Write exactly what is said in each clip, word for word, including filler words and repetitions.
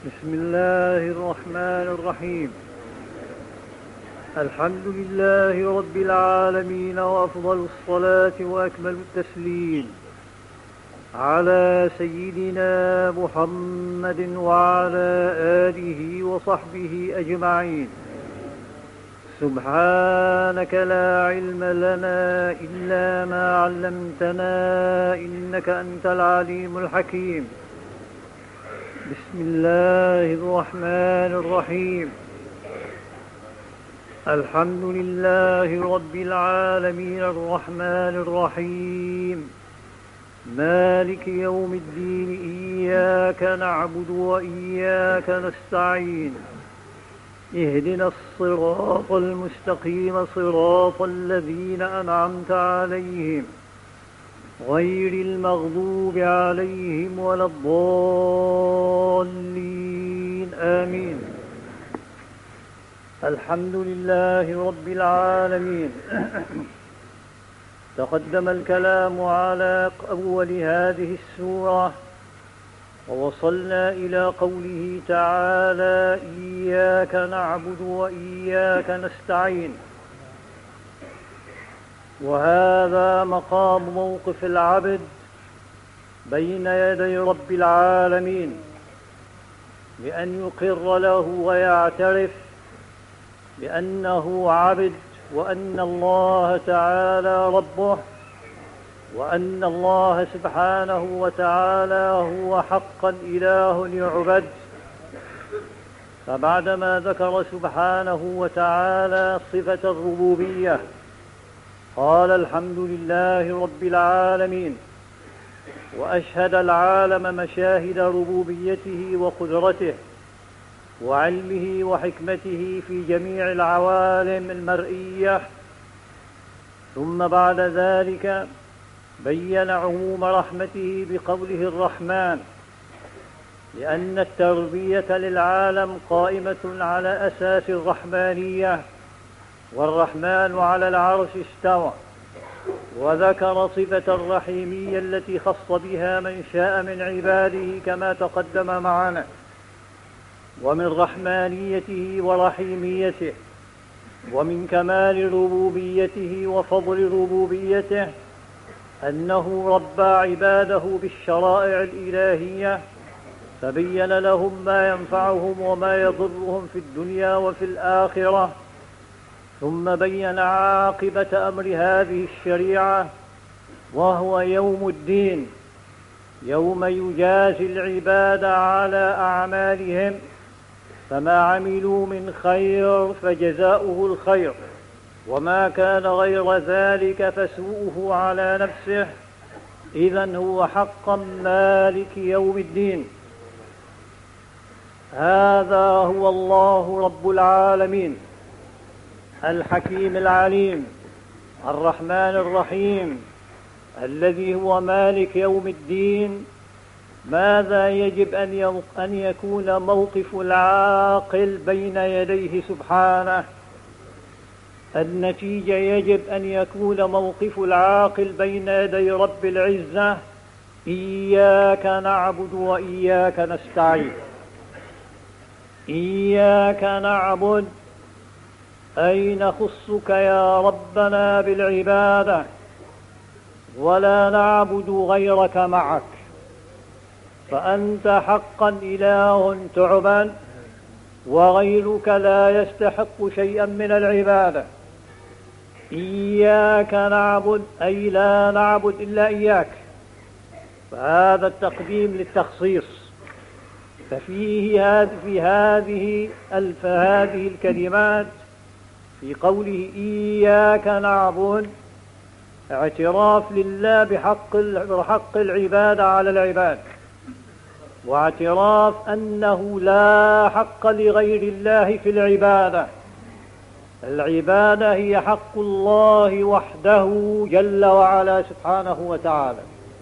بسم الله الرحمن الرحيم. الحمد لله رب العالمين، وأفضل الصلاة وأكمل التسليم على سيدنا محمد وعلى آله وصحبه أجمعين. سبحانك لا علم لنا إلا ما علمتنا، إنك أنت العليم الحكيم. بسم الله الرحمن الرحيم. الحمد لله رب العالمين الرحمن الرحيم مالك يوم الدين، إياك نعبد وإياك نستعين. اهدنا الصراط المستقيم، صراط الذين أنعمت عليهم غير المغضوب عليهم ولا الضالين، آمين. الحمد لله رب العالمين. تقدم الكلام على أول هذه السورة، ووصلنا إلى قوله تعالى: إياك نعبد وإياك نستعين. وهذا مقام موقف العبد بين يدي رب العالمين، بأن يقر له ويعترف بأنه عبد، وأن الله تعالى ربه، وأن الله سبحانه وتعالى هو حقا إله يعبد. فبعدما ذكر سبحانه وتعالى صفة الربوبية، قال: الحمد لله رب العالمين، وأشهد العالم مشاهد ربوبيته وقدرته وعلمه وحكمته في جميع العوالم المرئية. ثم بعد ذلك بين عموم رحمته بقوله الرحمن، لأن التربية للعالم قائمة على أساس الرحمانية، والرحمن على العرش استوى. وذكر صفة الرحيمية التي خص بها من شاء من عباده كما تقدم معنا. ومن رحمانيته ورحيميته ومن كمال ربوبيته وفضل ربوبيته أنه ربى عباده بالشرائع الإلهية، فبين لهم ما ينفعهم وما يضرهم في الدنيا وفي الآخرة. ثم بين عاقبة أمر هذه الشريعة، وهو يوم الدين، يوم يجازي العباد على أعمالهم، فما عملوا من خير فجزاؤه الخير، وما كان غير ذلك فسوءه على نفسه. إذن هو حقا مالك يوم الدين. هذا هو الله رب العالمين، الحكيم العليم، الرحمن الرحيم، الذي هو مالك يوم الدين. ماذا يجب أن يكون موقف العاقل بين يديه سبحانه؟ النتيجة يجب أن يكون موقف العاقل بين يدي رب العزة: إياك نعبد وإياك نستعين. إياك نعبد أي نخصك يا ربنا بالعبادة، ولا نعبد غيرك معك، فأنت حقا إله تعبد، وغيرك لا يستحق شيئا من العبادة. إياك نعبد أي لا نعبد إلا إياك، فهذا التقديم للتخصيص. ففيه في هذه هذه الكلمات في قوله إياك نعبد اعتراف لله بحق بحق العبادة على العباد، واعتراف أنه لا حق لغير الله في العبادة. العبادة هي حق الله وحده جل وعلا سبحانه وتعالى.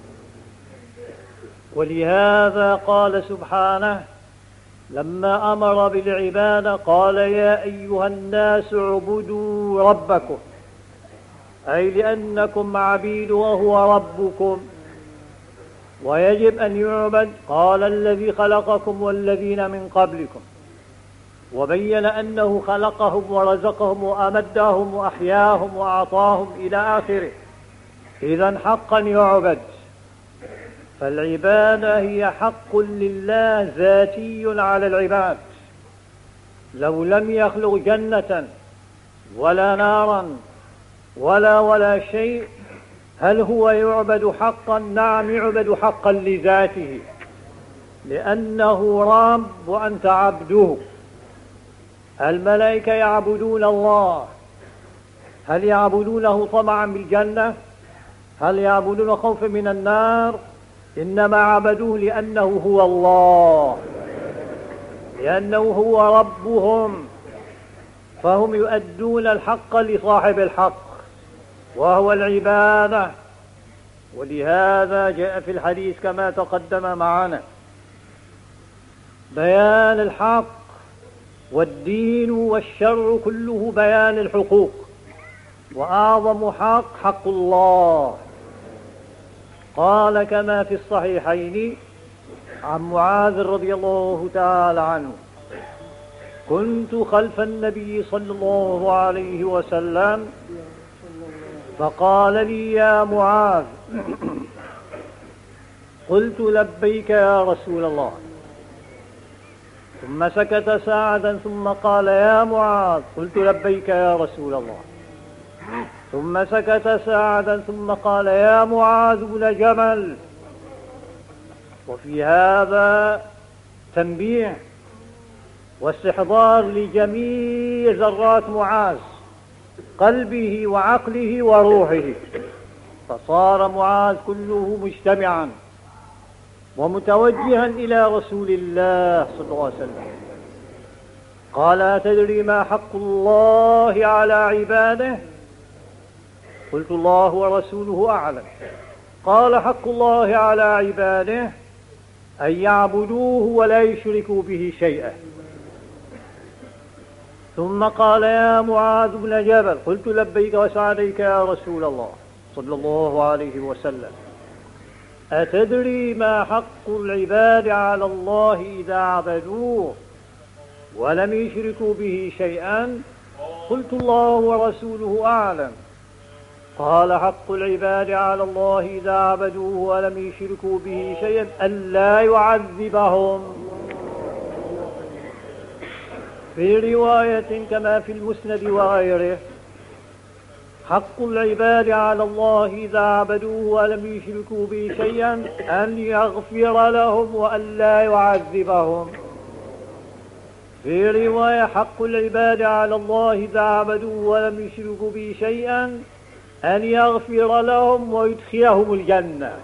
ولهذا قال سبحانه لما أمر بالعبادة قال: يا أيها الناس اعبدوا ربكم، أي لأنكم عبيد وهو ربكم. ويجب أن يعبد. قال الذي خلقكم والذين من قبلكم، وبين أنه خلقهم ورزقهم وأمدهم وأحياهم وأعطاهم إلى آخره. إذن حقا يعبد. فالعبادة هي حق لله ذاتي على العباد. لو لم يخلق جنة ولا نارا ولا ولا شيء، هل هو يعبد حقا؟ نعم، يعبد حقا لذاته، لأنه رب وأنت عبده. الملائكة يعبدون الله، هل يعبدونه طمعا بالجنة؟ هل يعبدون خوفا من النار؟ إنما عبدوه لأنه هو الله، لأنه هو ربهم، فهم يؤدون الحق لصاحب الحق وهو العبادة. ولهذا جاء في الحديث كما تقدم معنا بيان الحق، والدين والشر كله بيان الحقوق، وأعظم حق حق الله. قال كما في الصحيحين عن معاذ رضي الله تعالى عنه: كنت خلف النبي صلى الله عليه وسلم فقال لي: يا معاذ. قلت: لبيك يا رسول الله. ثم سكت ساعة ثم قال: يا معاذ. قلت: لبيك يا رسول الله. ثم سكت ساعة ثم قال: يا معاذ بن جبل. وفي هذا تنبيه واستحضار لجميع ذرات معاذ، قلبه وعقله وروحه، فصار معاذ كله مجتمعا ومتوجها إلى رسول الله صلى الله عليه وسلم. قال: أتدري ما حق الله على عباده؟ قلت: الله ورسوله أعلم. قال: حق الله على عباده أن يعبدوه ولا يشركوا به شيئا. ثم قال: يا معاذ بن جبل. قلت: لبيك وسعديك يا رسول الله صلى الله عليه وسلم. أتدري ما حق العباد على الله إذا عبدوه ولم يشركوا به شيئا؟ قلت: الله ورسوله أعلم. قال: حق العباد على الله إذا عبدوه ولم يشركوا به شيئا ألا يعذبهم. في رواية كما في المسند وغيره: حق العباد على الله إذا عبدوه ولم يشركوا به شيئا أن يغفر لهم وأن لا يعذبهم. في رواية: حق العباد على الله إذا عبدوه ولم يشركوا به شيئا أن يغفر لهم ويدخلهم الجنة.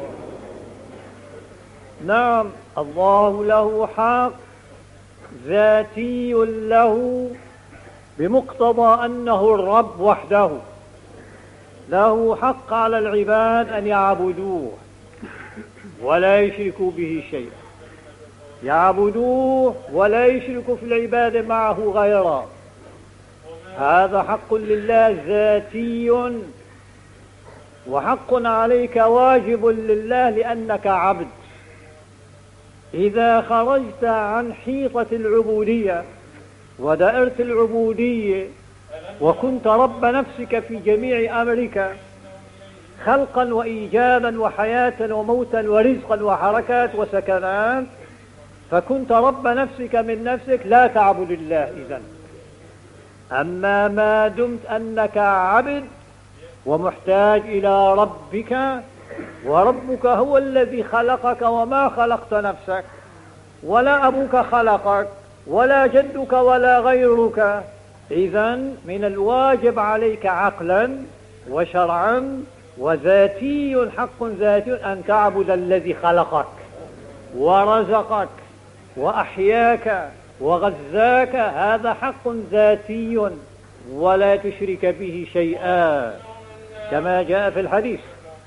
نعم، الله له حق ذاتي له بمقتضى أنه الرب وحده، له حق على العباد أن يعبدوه ولا يشركوا به شيئا، يعبدوه ولا يشركوا في العبادة معه غيره. هذا حق لله ذاتي، وحق عليك واجب لله لأنك عبد. إذا خرجت عن حيطة العبودية ودائرة العبودية وكنت رب نفسك في جميع أمرك، خلقا وإيجادا وحياة وموتا ورزقا وحركات وسكنات، فكنت رب نفسك من نفسك لا تعبد الله إذن. أما ما دمت أنك عبد ومحتاج إلى ربك، وربك هو الذي خلقك وما خلقت نفسك، ولا أبوك خلقك ولا جدك ولا غيرك، إذن من الواجب عليك عقلا وشرعا وذاتي، حق ذاتي أن تعبد الذي خلقك ورزقك وأحياك وغذاك. هذا حق ذاتي ولا تشرك به شيئا كما جاء في الحديث.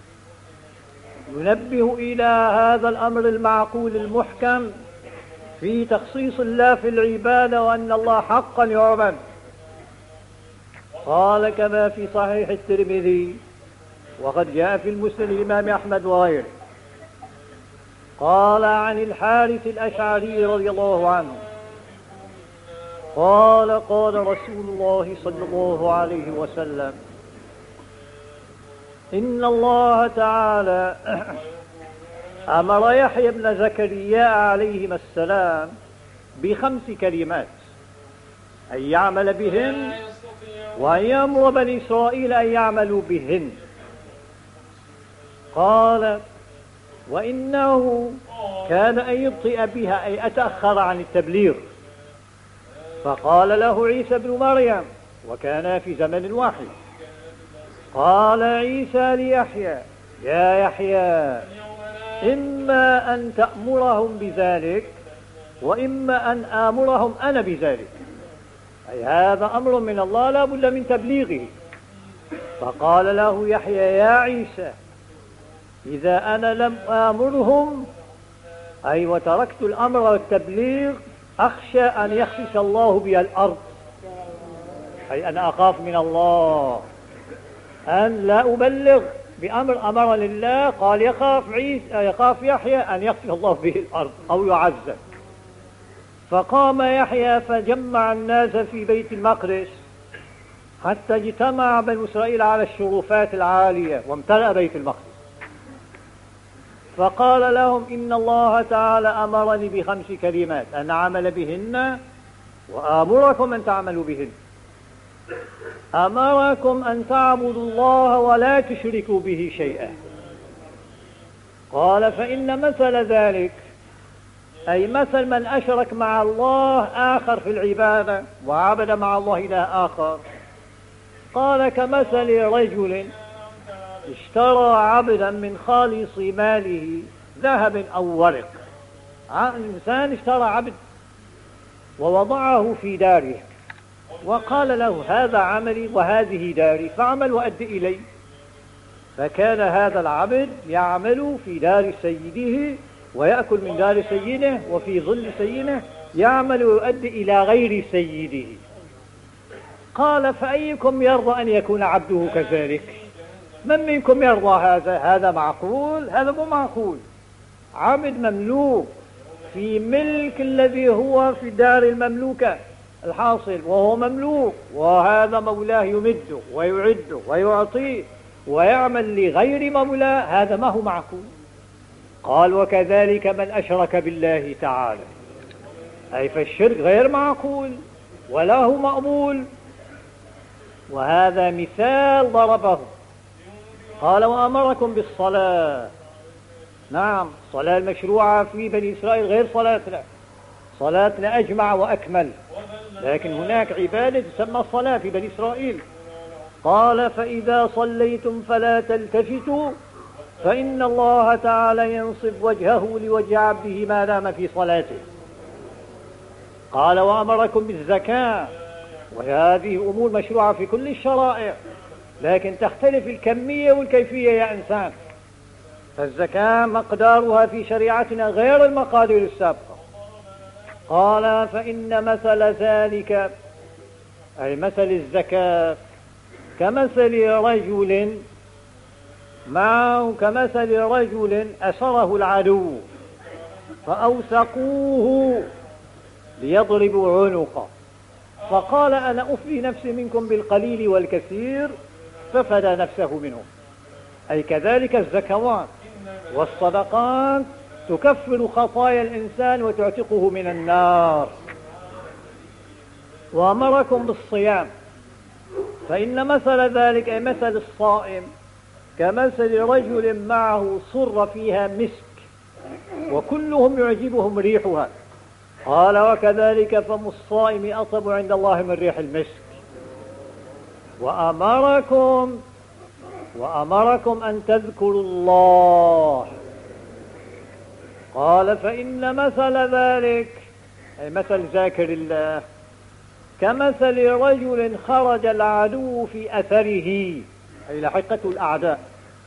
ينبه إلى هذا الأمر المعقول المحكم في تخصيص الله في العبادة، وأن الله حقا يعبد. قال كما في صحيح الترمذي وقد جاء في المسند الإمام أحمد وغيره: قال عن الحارث الأشعري رضي الله عنه قال قال رسول الله صلى الله عليه وسلم إن الله تعالى أمر يحيى بن زكريا عليهما السلام بخمس كلمات أن يعمل بهن وأن يأمر بني إسرائيل أن يعملوا بهن. قال وإنه كان أن يبطئ بها أي أتأخر عن التبليغ، فقال له عيسى بن مريم وكان في زمن واحد، قال عيسى ليحيى يا يحيى إما أن تأمرهم بذلك وإما أن آمرهم أنا بذلك، أي هذا أمر من الله لا بد من تبليغه. فقال له يحيى يا عيسى إذا أنا لم آمرهم أي وتركت الأمر والتبليغ أخشى أن يخسف الله بي الأرض، أي أنا أخاف من الله أن لا أبلغ بأمر أمر لله. قال يخاف عيسى يخاف يحيى أن يخسف الله به الأرض أو يعذب. فقام يحيى فجمع الناس في بيت المقدس حتى اجتمع بنو إسرائيل على الشرفات العالية وامتلأ بيت المقدس، فقال لهم إن الله تعالى أمرني بخمس كلمات أن أعمل بهن وآمركم أن تعملوا بهن. أمركم أن تعبدوا الله ولا تشركوا به شيئا. قال فإن مثل ذلك أي مثل من أشرك مع الله آخر في العبادة وعبد مع الله إله آخر، قال كمثل رجل اشترى عبدا من خالص ماله ذهب أو ورق. الإنسان اشترى عبد ووضعه في داره وقال له هذا عملي وهذه داري فاعمل وأد إلي. فكان هذا العبد يعمل في دار سيده ويأكل من دار سيده وفي ظل سيده يعمل ويؤدي إلى غير سيده. قال فأيكم يرضى أن يكون عبده كذلك؟ من منكم يرضى هذا؟ هذا معقول؟ هذا مو معقول. عبد مملوك في ملك الذي هو في دار المملوكة الحاصل وهو مملوك، وهذا مولاه يمده ويعده ويعطيه ويعمل لغير مولاه، هذا ما هو معقول. قال وكذلك من أشرك بالله تعالى، أي فالشرك غير معقول ولا هو مقبول. وهذا مثال ضربه. قال وأمركم بالصلاة. نعم الصلاة المشروعة في بني إسرائيل غير صلاتنا، صلاتنا أجمع وأكمل، لكن هناك عبادة تسمى الصلاة في بني إسرائيل. قال فإذا صليتم فلا تلتفتوا فإن الله تعالى ينصب وجهه لوجه عبده ما دام في صلاته. قال وأمركم بالزكاة، وهذه أمور مشروعة في كل الشرائع لكن تختلف الكمية والكيفية يا إنسان. فالزكاة مقدارها في شريعتنا غير المقادير السابقة. قال فإن مثل ذلك أي مثل الزكاة كمثل رجل معه كمثل رجل أسره العدو فأوثقوه ليضربوا عنقه، فقال أنا أفدي نفسي منكم بالقليل والكثير ففدى نفسه منهم. أي كذلك الزكوات والصدقات تكفر خطايا الإنسان وتعتقه من النار. وأمركم بالصيام، فإن مثل ذلك أي مثل الصائم كمثل رجل معه صر فيها مسك وكلهم يعجبهم ريحها. قال وكذلك فم الصائم أطيب عند الله من ريح المسك. وأمركم وأمركم أن تذكروا الله. قال فإن مثل ذلك أي مثل ذاكر الله كمثل رجل خرج العدو في أثره أي لحقته الأعداء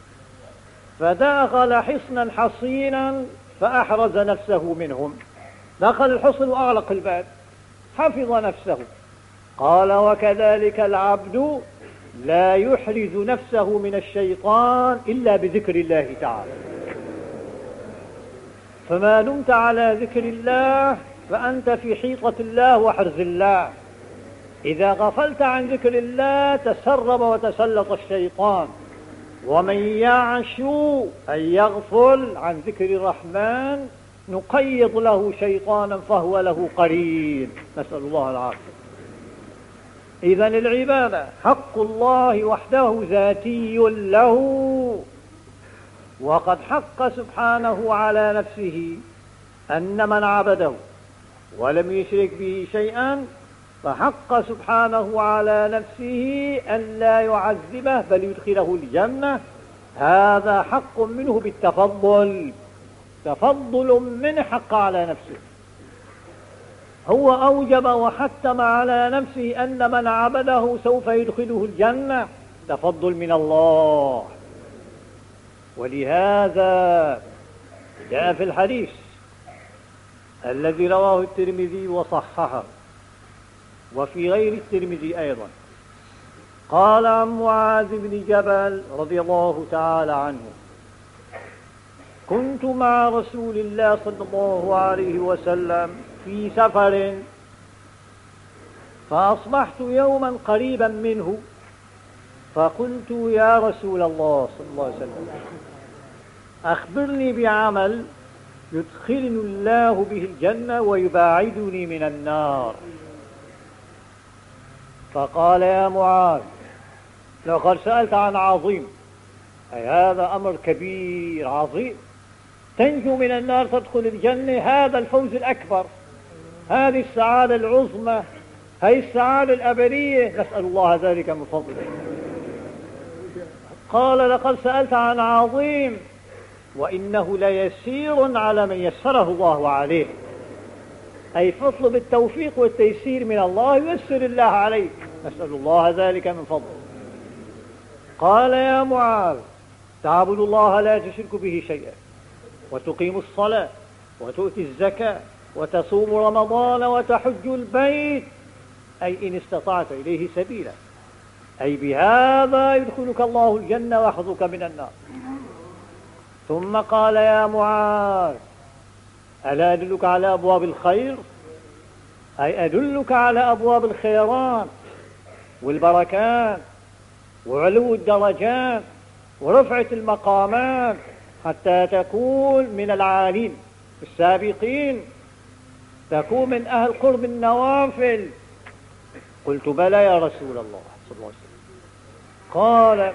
فدخل حصنا حصينا فأحرز نفسه منهم. دخل الحصن وأغلق الباب حفظ نفسه. قال وكذلك العبد لا يحرز نفسه من الشيطان إلا بذكر الله تعالى. فما دمت على ذكر الله فأنت في حيطة الله وحرز الله. إذا غفلت عن ذكر الله تسرب وتسلط الشيطان. ومن يعش أي يغفل عن ذكر الرحمن نقيض له شيطانا فهو له قرين، نسأل الله العافية. إذن العبادة حق الله وحده ذاتي له، وقد حق سبحانه على نفسه أن من عبده ولم يشرك به شيئا فحق سبحانه على نفسه أن لا يعذبه بل يدخله الجنة. هذا حق منه بالتفضل، تفضل من حق على نفسه. هو أوجب وحتم على نفسه أن من عبده سوف يدخله الجنة، تفضل من الله. ولهذا جاء في الحديث الذي رواه الترمذي وصححه وفي غير الترمذي أيضا، قال عن معاذ بن جبل رضي الله تعالى عنه: كنت مع رسول الله صلى الله عليه وسلم في سفر، فأصبحت يوما قريبا منه، فقلت: يا رسول الله صلى الله عليه وسلم، أخبرني بعمل يدخلني الله به الجنة ويباعدني من النار. فقال: يا معاذ، لقد سألت عن عظيم، أي هذا أمر كبير عظيم، تنجو من النار تدخل الجنة، هذا الفوز الأكبر، هذه السعادة العظمى، هذه السعادة الأبدية، نسأل الله ذلك من فضله. قال: لقد سألت عن عظيم، وإنه ليسير على من يسره الله عليه، أي فاطلب التوفيق والتيسير من الله ييسر الله عليك، نسأل الله ذلك من فضله. قال: يا معاذ، تعبد الله لا تشرك به شيئا، وتقيم الصلاة، وتؤتي الزكاة، وتصوم رمضان، وتحج البيت، أي إن استطعت إليه سبيلا، أي بهذا يدخلك الله الجنة ويحفظك من النار. ثم قال: يا معاذ، ألا أدلك على أبواب الخير، أي أدلك على أبواب الخيرات والبركات وعلو الدرجات ورفعة المقامات حتى تكون من العالين السابقين، تكون من أهل قرب النوافل. قلت: بلى يا رسول الله صلى الله عليه وسلم. قال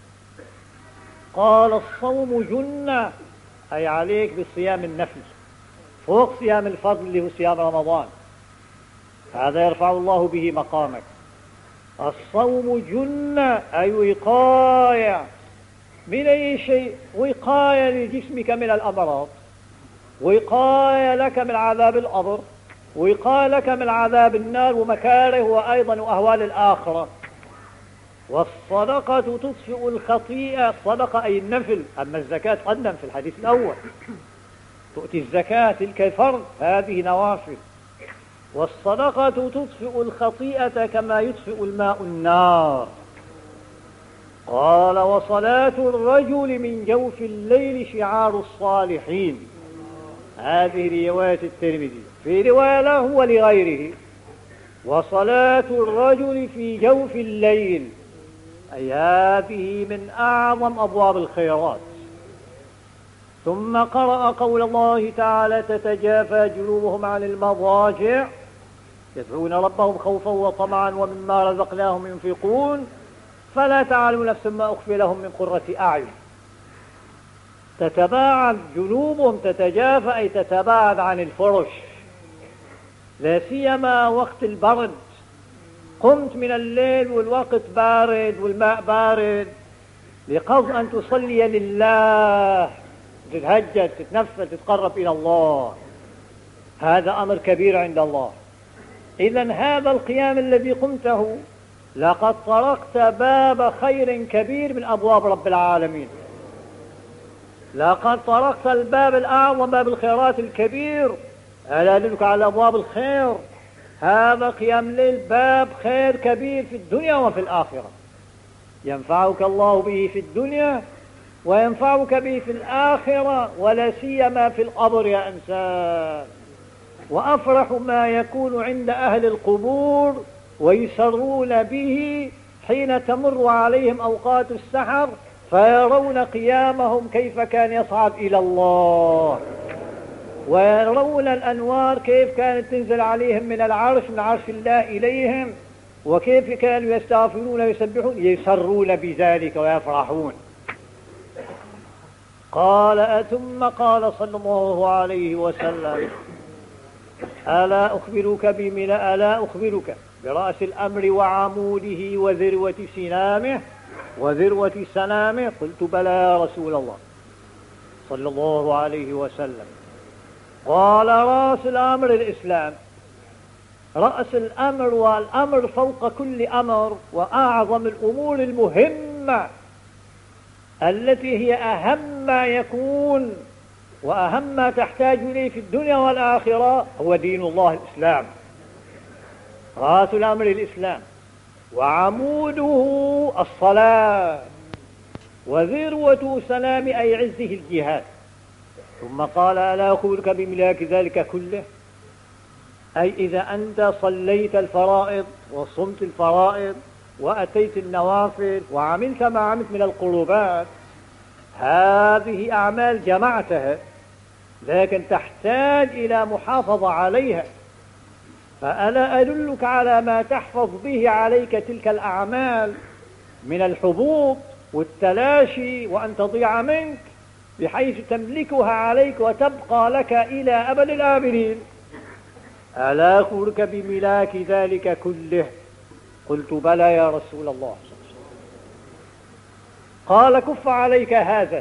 قال الصوم جنة، أي عليك بصيام النفل فوق صيام الفضل اللي هو صيام رمضان، هذا يرفع الله به مقامك. الصوم جنة، أي وقاية من أي شيء، وقاية لجسمك من الأمراض، وقاية لك من عذاب القبر، وقاية لك من عذاب النار ومكاره وأيضا وأهوال الآخرة. والصدقة تطفئ الخطيئة، الصدقة أي النفل، أما الزكاة قدم في الحديث الأول، تؤتي الزكاة تلك الفرض، هذه نوافل. والصدقة تطفئ الخطيئة كما يطفئ الماء النار. قال: وصلاة الرجل من جوف الليل شعار الصالحين، هذه رواية الترمذي، في رواية له ولغيره: وصلاة الرجل في جوف الليل، أي هذه من أعظم أبواب الخيرات. ثم قرأ قول الله تعالى: تتجافى جنوبهم عن المضاجع يدعون ربهم خوفا وطمعا ومما رزقناهم ينفقون فلا تعلم نفس ما أخفي لهم من قرة أعين. تتباعد جنوبهم، تتجافى أي تتباعد عن الفرش، لا سيما وقت البرد. قمت من الليل والوقت بارد والماء بارد، لقصد أن تصلي لله، تتهجد، تتنفل، تتقرب إلى الله، هذا أمر كبير عند الله. إذن هذا القيام الذي قمته لقد طرقت باب خير كبير من أبواب رب العالمين، لقد طرقت الباب الأعظم، باب الخيرات الكبير. ألا أدلك على أبواب الخير؟ هذا قيام الليل باب خير كبير في الدنيا وفي الآخرة، ينفعك الله به في الدنيا وينفعك به في الآخرة ولا سيما في القبر يا إنسان. وأفرح ما يكون عند أهل القبور ويسرون به حين تمر عليهم أوقات السحر فيرون قيامهم كيف كان يصعد إلى الله، ويرون الأنوار كيف كانت تنزل عليهم من العرش، من عرش الله إليهم، وكيف كانوا يستغفرون ويسبحون، يسرون بذلك ويفرحون. قال ثم قال صلى الله عليه وسلم: ألا أخبرك بملا ألا أخبرك برأس الأمر وعموده وذروة سنامه وذروة سنامه؟ قلت: بلى يا رسول الله صلى الله عليه وسلم. قال: رأس الأمر الإسلام. رأس الأمر، والأمر فوق كل أمر، وأعظم الأمور المهمة التي هي أهم ما يكون وأهم ما تحتاج إليه في الدنيا والآخرة هو دين الله الإسلام. رأس الأمر الإسلام، وعموده الصلاة، وذروة سلام أي عزه الجهاد. ثم قال: ألا أخبرك بملاك ذلك كله؟ أي إذا أنت صليت الفرائض وصمت الفرائض وأتيت النوافل وعملت ما عملت من القربات، هذه أعمال جمعتها، لكن تحتاج إلى محافظة عليها. فألا أدلك على ما تحفظ به عليك تلك الأعمال من الحبوط والتلاشي وأن تضيع منك، بحيث تملكها عليك وتبقى لك إلى أبد الآبدين. ألا أخبرك بملاك ذلك كله؟ قلت: بلى يا رسول الله. قال: كف عليك هذا،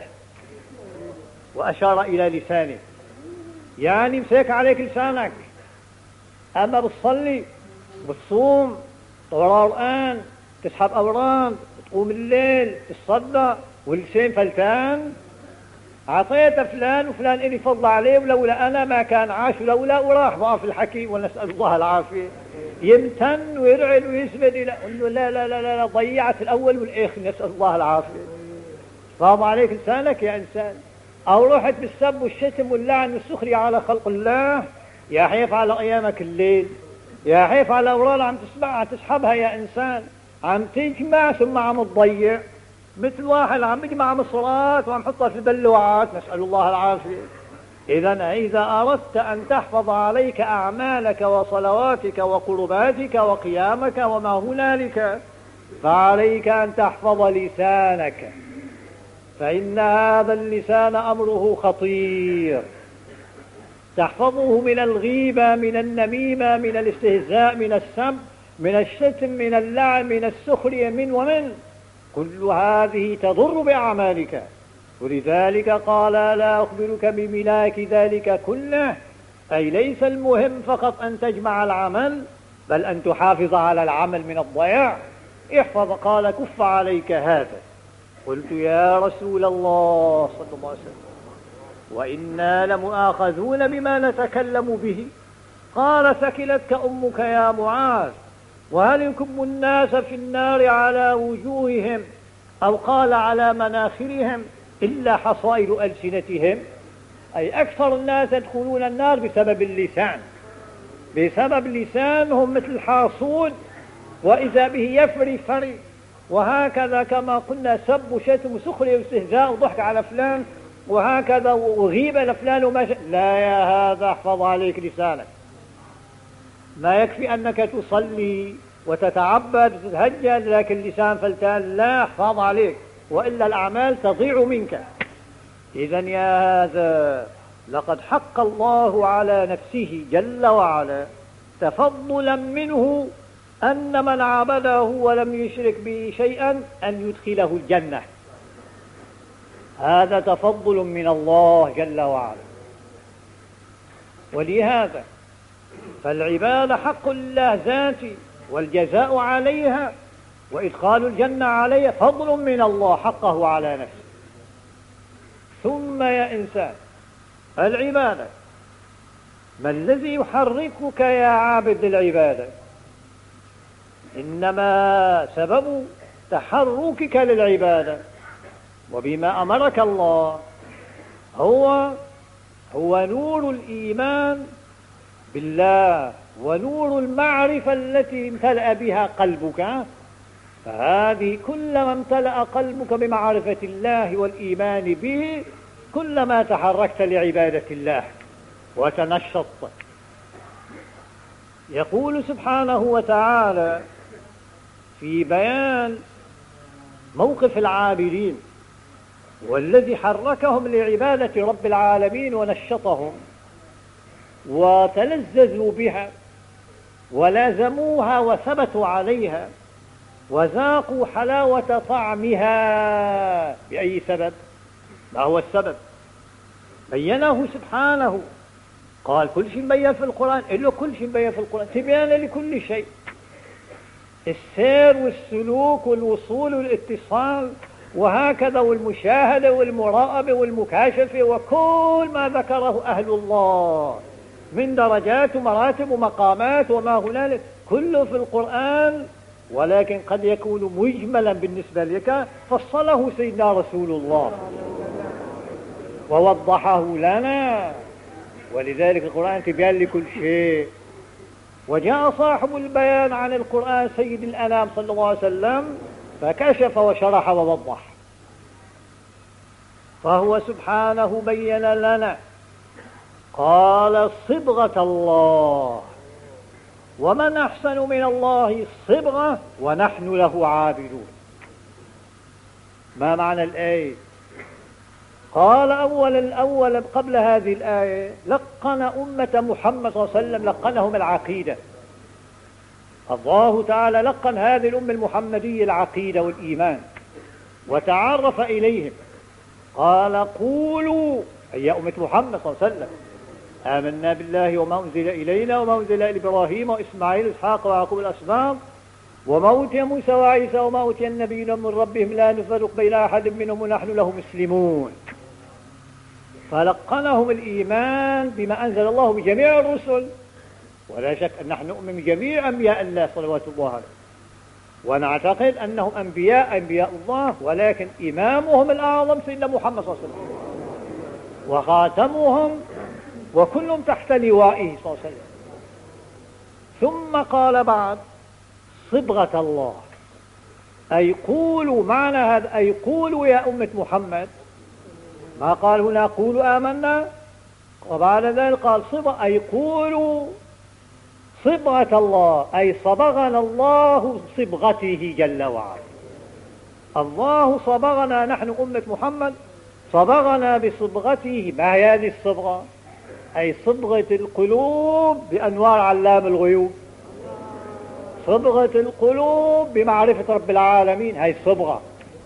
وأشار إلى لسانه، يعني امسك عليك لسانك. أما بتصلي بتصوم تقرأ القرآن تسحب أوراد تقوم الليل تصدق واللسان فلتان، عطيت فلان وفلان إلي فضل عليه ولولا أنا ما كان عاش، ولولا وراح بقى في الحكي، ونسأل الله العافية. يمتن ويرعل ويسبد إلى لا لا لا لا ضيعت الأول والآخر، نسأل الله العافية. فاض عليك لسانك يا إنسان، أو رحت بالسب والشتم واللعن والسخرية على خلق الله، يا حيف على أيامك الليل، يا حيف على الأوراد عم تسمعها تسحبها يا إنسان، عم تجمع ثم عم تضيع، مثل واحد عم يجمع مصرات وعم حطها في البلوعات، نسأل الله العافية. إذا إذا أردت أن تحفظ عليك أعمالك وصلواتك وقرباتك وقيامك وما هنالك، فعليك أن تحفظ لسانك، فإن هذا اللسان أمره خطير. تحفظه من الغيبة، من النميمة، من الاستهزاء، من السب، من الشتم، من اللعن، من السخرية، من ومن كل هذه تضر بأعمالك. ولذلك قال: لا أخبرك بملاك ذلك كله، أي ليس المهم فقط أن تجمع العمل، بل أن تحافظ على العمل من الضياع. احفظ. قال: كف عليك هذا. قلت: يا رسول الله صلى الله عليه وسلم، وإنا لمؤاخذون بما نتكلم به. قال: ثكلتك أمك يا معاذ، وهل يكب الناس في النار على وجوههم، أو قال على مناخرهم، إلا حصائد ألسنتهم؟ أي أكثر الناس يدخلون النار بسبب اللسان، بسبب لسانهم مثل الحاصون، وإذا به يفري فري. وهكذا كما قلنا سب وشتم وسخرية واستهزاء وضحك على فلان، وهكذا وغيبة لفلان وما ش... لا يا هذا، احفظ عليك لسانك. ما يكفي أنك تصلي وتتعبد وتتهجد لكن لسان فلتان، لا، احفظ عليك، وإلا الأعمال تضيع منك. إذا يا هذا، لقد حق الله على نفسه جل وعلا تفضلا منه أن من عبده ولم يشرك به شيئا أن يدخله الجنة. هذا تفضل من الله جل وعلا. ولهذا فالعبادة حق لله ذاتي، والجزاء عليها وإدخال الجنة عليها فضل من الله حقه على نفسه. ثم يا إنسان، العبادة ما الذي يحركك يا عابد للعبادة؟ إنما سبب تحركك للعبادة وبما أمرك الله هو هو نور الإيمان بالله ونور المعرفة التي امتلأ بها قلبك. فهذه كلما امتلأ قلبك بمعرفة الله والإيمان به كلما تحركت لعبادة الله وتنشطت. يقول سبحانه وتعالى في بيان موقف العابدين والذي حركهم لعبادة رب العالمين ونشطهم وتلذذوا بها ولازموها وثبتوا عليها وذاقوا حلاوة طعمها. بأي سبب؟ ما هو السبب؟ بينه سبحانه، قال كل شيء مبين في القرآن، إلا كل شيء مبين في القرآن تبيان لكل شيء، السير والسلوك والوصول والاتصال وهكذا، والمشاهدة والمراقبة والمكاشفة وكل ما ذكره أهل الله من درجات ومراتب ومقامات وما هنالك كله في القرآن، ولكن قد يكون مجملا بالنسبة لك فصله سيدنا رسول الله ووضحه لنا، ولذلك القرآن تبيان لكل شيء. وجاء صاحب البيان عن القرآن سيد الأنام صلى الله عليه وسلم فكشف وشرح ووضح، فهو سبحانه بين لنا قال صبغة الله، ومن أحسن من الله صبغة ونحن له عابدون. ما معنى الآية؟ قال أولا الأول قبل هذه الآية لقن أمة محمد صلى الله عليه وسلم، لقنهم العقيدة. الله تعالى لقن هذه الأمة المحمدية العقيدة والإيمان وتعرف إليهم، قال قولوا أي يا أمة محمد صلى الله عليه وسلم آمنا بالله وما أنزل إلينا وما أنزل إلى إبراهيم وإسماعيل وإسحاق ويعقوب الأسباط وما أوتي موسى وعيسى وما أوتي النبيون من ربهم لا نفرق بين أحد منهم ونحن له مسلمون. فلقنهم الإيمان بما أنزل الله بجميع الرسل، ولا شك أن نحن نؤمن بجميع أنبياء الله صلوات الله عليه، ونعتقد أنهم أنبياء أنبياء الله، ولكن إمامهم الأعظم سيدنا محمد صلى الله عليه وسلم وخاتمهم وكلهم تحت لوائه صلى الله عليه وسلم. ثم قال بعد صبغة الله، أي قولوا، معنى هذا أي قولوا يا أمة محمد، ما قال هنا قولوا آمنا، وبعد ذلك قال صبغة أي قولوا صبغة الله، أي صبغنا الله صبغته جل وعلا. الله صبغنا نحن أمة محمد، صبغنا بصبغته. ما هي هذه الصبغة؟ أي صبغة القلوب بأنوار علام الغيوب، صبغة القلوب بمعرفة رب العالمين، هذه الصبغة.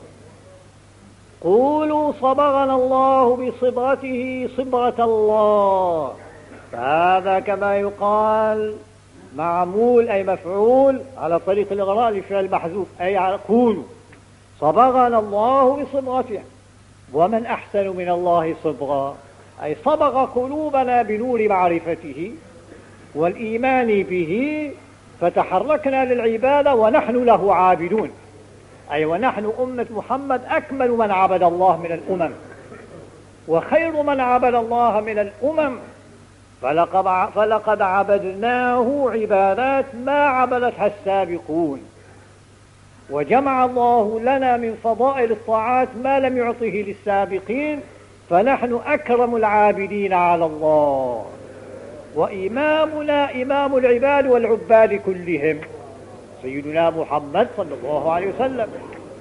قولوا صبغنا الله بصبغته صبغة الله، فهذا كما يقال معمول أي مفعول على طريق الإغراء لفعل محذوف، أي على قولوا صبغنا الله بصبغته، ومن أحسن من الله صبغا، أي صبغ قلوبنا بنور معرفته والإيمان به فتحركنا للعبادة ونحن له عابدون، أي ونحن أمة محمد أكمل من عبد الله من الأمم وخير من عبد الله من الأمم، فلقد عبدناه عبادات ما عبدتها السابقون، وجمع الله لنا من فضائل الطاعات ما لم يعطه للسابقين، فنحن أكرم العابدين على الله، وإمامنا إمام العباد والعباد كلهم سيدنا محمد صلى الله عليه وسلم.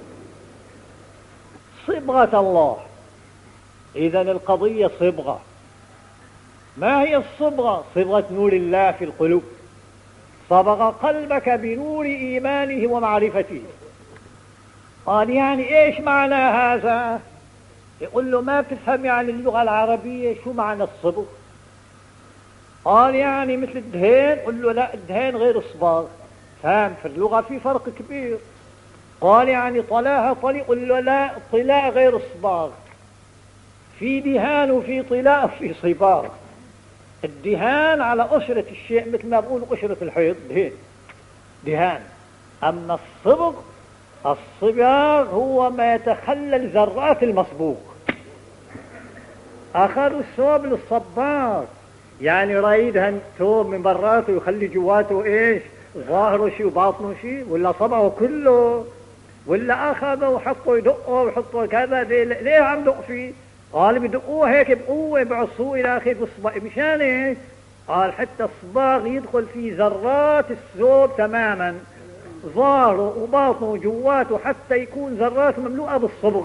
صبغة الله، إذن القضية صبغة. ما هي الصبغة؟ صبغة نور الله في القلوب، صبغ قلبك بنور إيمانه ومعرفته. قال يعني إيش معنى هذا؟ يقول له ما بتفهم يعني اللغة العربية شو معنى الصبغ؟ قال يعني مثل الدهين. قل له لا، الدهين غير الصباغ، فهم في اللغة في فرق كبير. قال يعني طلاها طلي. قل له لا، الطلاء غير الصباغ، في دهان وفي طلاء وفي صباغ. الدهان على قشرة الشيء مثل ما بقول قشرة الحيض دهين دهان، أما الصبغ الصباغ هو ما يتخلل ذرات المصبوغ. أخذوا الثوب للصباغ، يعني رايدها ثوب من براته ويخلي جواته ايش؟ ظاهره شيء وباطنه شيء، ولا صبغه كله، ولا أخذوا وحطوا يدقوا ويحطوا كذا. ليه عم دق فيه؟ قال بدقوه هيك بقوة بعصوه إلى آخره بالصباغ. مشان ايش؟ قال حتى الصباغ يدخل في ذرات الثوب تماما، ظاهره وباطنه وجواته، حتى يكون ذراته مملوءة بالصبغ.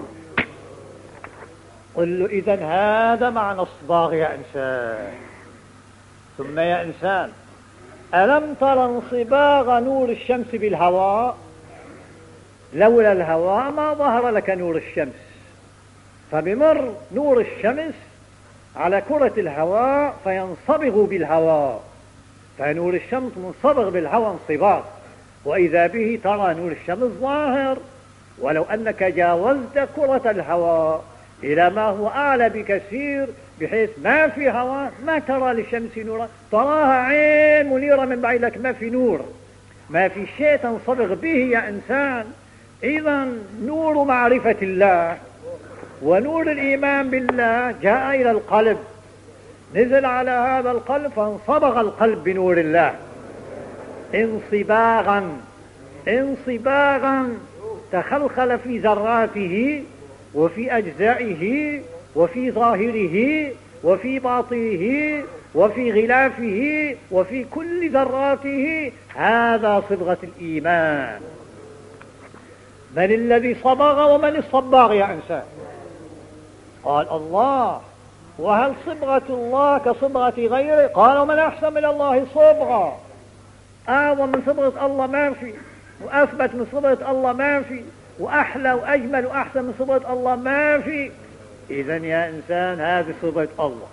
قل له إذن هذا معنى الصباغ يا إنسان. ثم يا إنسان، ألم ترى انصباغ نور الشمس بالهواء؟ لولا الهواء ما ظهر لك نور الشمس. فبمر نور الشمس على كرة الهواء فينصبغ بالهواء، فنور الشمس منصبغ بالهواء انصباغ، وإذا به ترى نور الشمس ظاهر. ولو أنك جاوزت كرة الهواء إلى ما هو أعلى بكثير بحيث ما في هواء، ما ترى للشمس نورا، تراها عين منيرة من بعيد، لك ما في نور، ما في شيء تنصبغ به يا إنسان. إذا نور معرفة الله ونور الإيمان بالله جاء إلى القلب، نزل على هذا القلب فانصبغ القلب بنور الله انصباغا انصباغا تخلخل في ذراته وفي أجزائه وفي ظاهره وفي باطنه وفي غلافه وفي كل ذراته. هذا صبغة الإيمان. من الذي صبغ ومن الصباغ يا إنسان؟ قال الله. وهل صبغة الله كصبغة غيره؟ قال ومن أحسن من الله صبغة. أعظم من صبغة الله ما في، وأثبت من صبغة الله ما في، وأحلى وأجمل وأحسن من صبغة الله ما في. إذن يا إنسان هذه صبغة الله.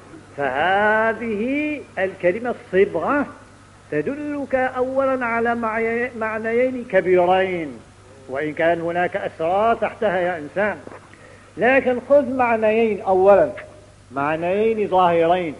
فهذه الكلمة الصبغة تدلك أولا على معنيين كبيرين، وإن كان هناك أسرار تحتها يا إنسان، لكن خذ معنيين. أولا معنيين ظاهرين.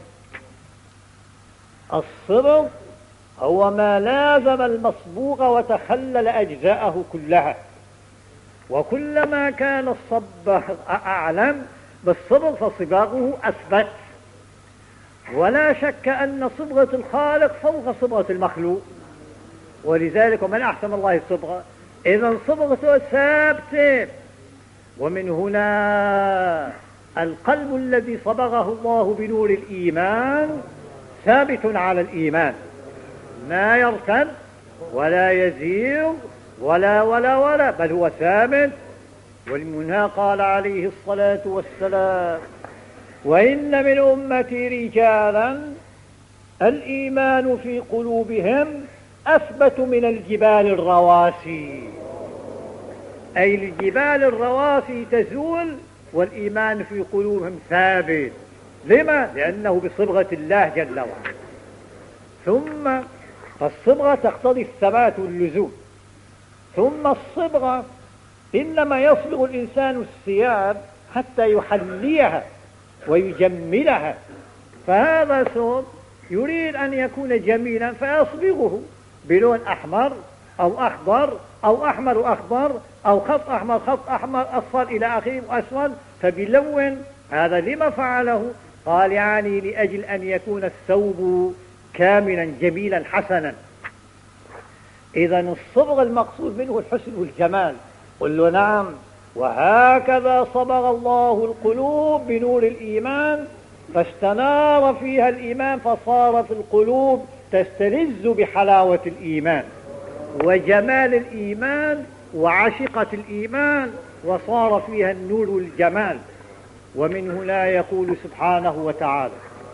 الصبغ هو ما لازم المصبوغ وتخلل أجزاءه كلها، وكلما كان الصباغ أعلم بالصبغ فصباغه أثبت. ولا شك أن صبغة الخالق فوق صبغة المخلوق، ولذلك ومن أحسن الله صبغة. إذن صبغته ثابتة. ومن هنا القلب الذي صبغه الله بنور الإيمان ثابت على الإيمان، ما يرتد ولا يزيغ ولا ولا ولا بل هو ثابت. ومنها قال عليه الصلاة والسلام وإن من أمتي رجالا الإيمان في قلوبهم أثبت من الجبال الرواسي. أي الجبال الرواسي تزول والإيمان في قلوبهم ثابت. لما؟ لأنه بصبغة الله جل وعلا. ثم فالصبغة تقتضي الثبات واللزوم. ثم الصبغة إنما يصبغ الإنسان الثياب حتى يحليها ويجملها. فهذا ثوب يريد أن يكون جميلا فيصبغه بلون أحمر أو أخضر أو أحمر وأخضر أو خط أحمر خط أحمر أصفر إلى آخره وأسود، فبلون. هذا لما فعله؟ قال يعني لأجل أن يكون الثوب كاملا جميلا حسنا. إذن الصبغ المقصود منه الحسن والجمال. قل له نعم. وهكذا صبغ الله القلوب بنور الإيمان فاستنار فيها الإيمان، فصارت القلوب تستلذ بحلاوة الإيمان وجمال الإيمان وعشقة الإيمان، وصار فيها النور والجمال. ومن هنا يقول سبحانه وتعالى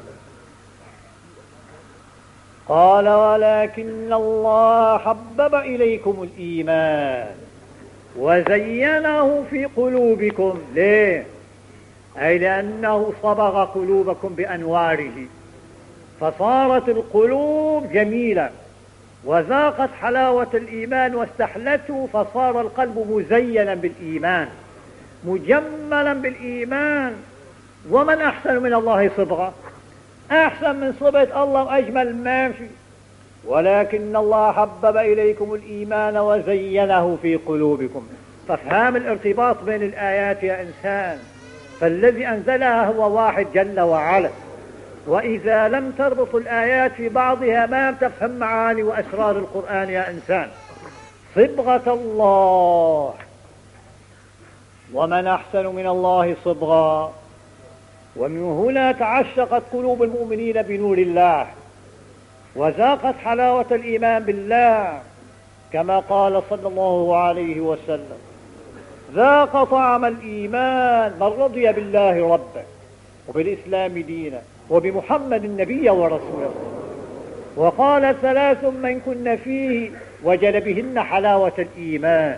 قال ولكن الله حبب إليكم الإيمان وزينه في قلوبكم. ليه؟ أي لأنه صبغ قلوبكم بأنواره فصارت القلوب جميلة وذاقت حلاوة الإيمان واستحلته، فصار القلب مزينا بالإيمان مجملا بالإيمان. ومن أحسن من الله صبغة؟ أحسن من صبغة الله وأجمل ما في. ولكن الله حبب إليكم الإيمان وزينه في قلوبكم. فافهام الارتباط بين الآيات يا إنسان، فالذي أنزلها هو واحد جل وعلا، وإذا لم تربط الآيات في بعضها ما تفهم معاني وأسرار القرآن يا إنسان. صبغة الله، ومن أحسن من الله صبغا. ومن هنا تعشقت قلوب المؤمنين بنور الله، وذاقت حلاوة الإيمان بالله، كما قال صلى الله عليه وسلم: ذاق طعم الإيمان من رضي بالله ربا وبالإسلام دينا وبمحمد النبي ورسوله. وقال: ثلاث من كن فيه وجد بهن حلاوة الإيمان.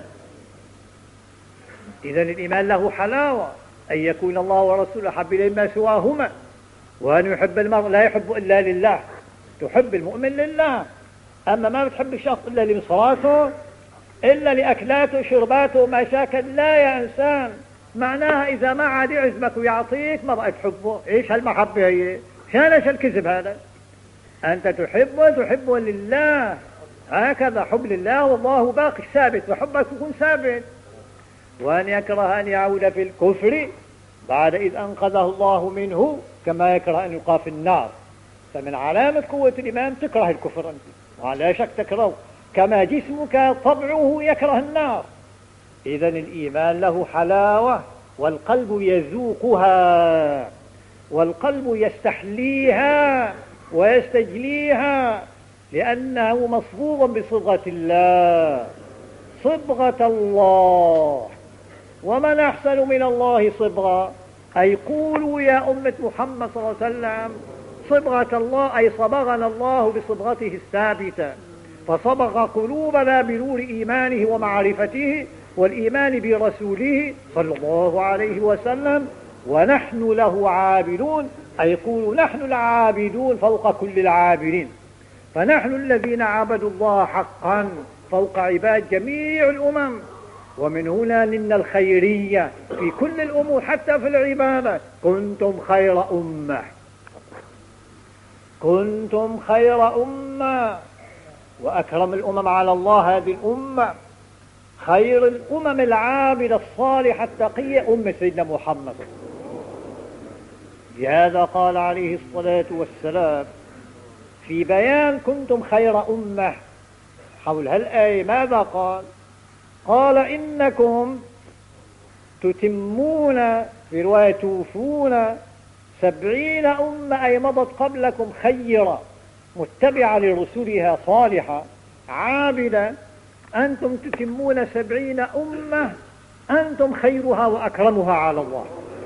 إذن الإيمان له حلاوة، أن يكون الله ورسوله حب إليه ما سواهما، وأن يحب المرء لا يحب إلا لله. تحب المؤمن لله، أما ما بتحب الشخص إلا لمصراته، إلا لأكلاته وشرباته ومشاكل. لا يا إنسان، معناها إذا ما عاد يعزمك ويعطيك ما بقى تحبه. إيش هالمحبة هي؟ شانش الكذب هذا. أنت تحبه تحبه لله، هكذا حب لله، والله باقي ثابت، وحبك يكون ثابت. وأن يكره أن يعود في الكفر بعد إذ أنقذه الله منه، كما يكره أن يلقى في النار. فمن علامة قوة الإيمان تكره الكفر أنت، ولا شك تكره، كما جسمك طبعه يكره النار. إذن الإيمان له حلاوة، والقلب يذوقها، والقلب يستحليها ويستجليها، لأنه مصبوغ بصبغة الله. صبغة الله، ومن أحسن من الله صبغا. أي قولوا يا أمة محمد صلى الله عليه وسلم: صبغة الله، أي صبغنا الله بصبغته الثابتة، فصبغ قلوبنا بنور إيمانه ومعرفته والإيمان برسوله صلى الله عليه وسلم، ونحن له عابدون. أي قولوا نحن العابدون فوق كل العابدين، فنحن الذين عبدوا الله حقا فوق عباد جميع الأمم. ومن هنا لنا الخيرية في كل الأمور، حتى في العبادة: كنتم خير أمة، كنتم خير أمة. وأكرم الأمم على الله هذه الأمة، خير الأمم العابدة الصالحة التقية أمة سيدنا محمد. لهذا قال عليه الصلاة والسلام في بيان كنتم خير أمة حول هالآية ماذا قال؟ قال: إنكم تتمون، في رواية توفون، سبعين أمة، أي مضت قبلكم خيرة، متبعة لرسولها صالحة عابدة. أنتم تتمون سبعين أمة، أنتم خيرها وأكرمها على الله.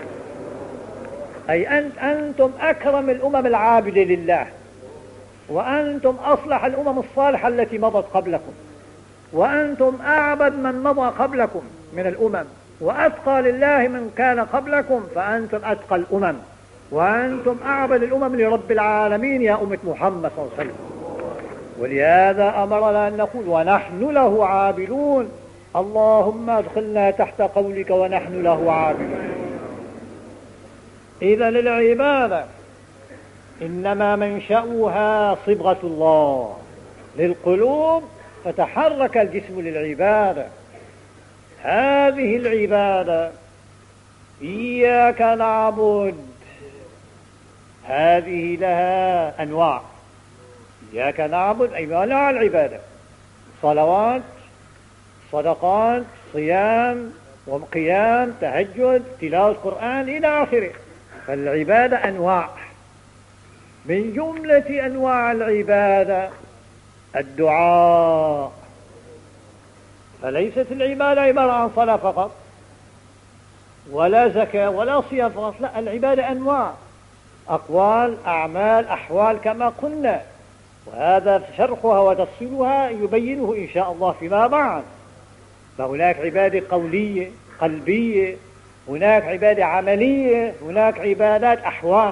أي أنت أنتم أكرم الأمم العابدة لله، وأنتم أصلح الأمم الصالحة التي مضت قبلكم، وأنتم أعبد من مضى قبلكم من الأمم، وأتقى لله من كان قبلكم، فأنتم أتقى الأمم، وأنتم أعبد الأمم لرب العالمين يا أمة محمد صلى الله عليه وسلم. ولهذا أمرنا أن نقول: ونحن له عابدون. اللهم ادخلنا تحت قولك ونحن له عابدون. إذا للعبادة إنما منشأها صبغة الله للقلوب، فتحرك الجسم للعبادة. هذه العبادة إياك نعبد، هذه لها أنواع. إياك نعبد أي أنواع العبادة: صلوات، صدقات، صيام وقيام، تهجد، تلاوة قرآن إلى آخره. فالعبادة أنواع. من جملة أنواع العبادة الدعاء. فليست العبادة عبارة عن صلاة فقط، ولا زكاة، ولا صيام فقط، لا، العبادة أنواع: أقوال، أعمال، أحوال، كما قلنا، وهذا شرحها وتفصيلها يبينه إن شاء الله فيما بعد. فهناك عبادة قولية قلبية، هناك عبادة عملية، هناك عبادات أحوال،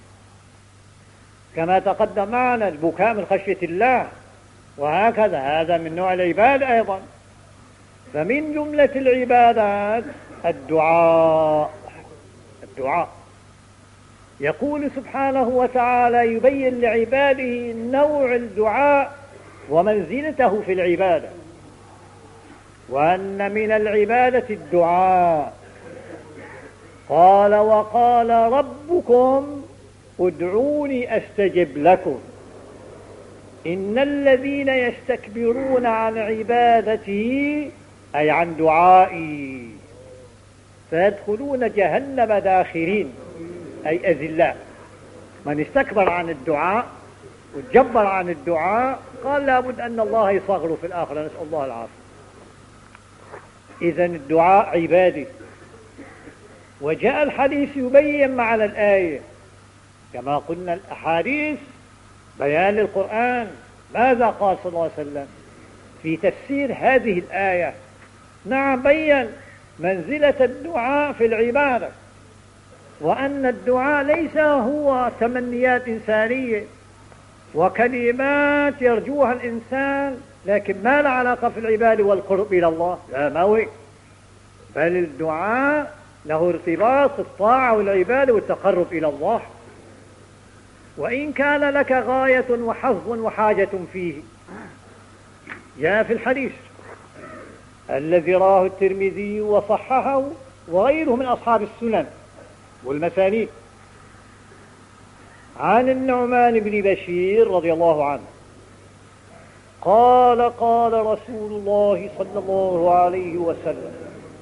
كما تقدم معنا البكاء من خشية الله، وهكذا هذا من نوع العبادة أيضا. فمن جملة العبادات الدعاء. الدعاء يقول سبحانه وتعالى يبين لعباده نوع الدعاء ومنزلته في العبادة، وأن من العبادة الدعاء. قال وقال ربكم ادعوني أستجب لكم إن الذين يستكبرون عن عبادتي أي عن دعائي فيدخلون جهنم داخرين أي أذلاء. من استكبر عن الدعاء وتجبر عن الدعاء قال لابد أن الله يصغره في الآخرة، نسأل الله العافية. إذن الدعاء عبادة، وجاء الحديث يبين معنى الآية كما قلنا. الأحاديث بيان القرآن. ماذا قال صلى الله عليه وسلم في تفسير هذه الآية؟ نعم، بين منزلة الدعاء في العبادة، وأن الدعاء ليس هو تمنيات إنسانية وكلمات يرجوها الإنسان، لكن ما له علاقة في العبادة والقرب إلى الله، لا ما هو، بل الدعاء له ارتباط في الطاعة والعبادة والتقرب إلى الله. وإن كان لك غاية وحظ وحاجة فيه، جاء في الحديث الذي راه الترمذي وصححه وغيره من أصحاب السنن والمسانيد عن النعمان بن بشير رضي الله عنه قال قال رسول الله صلى الله عليه وسلم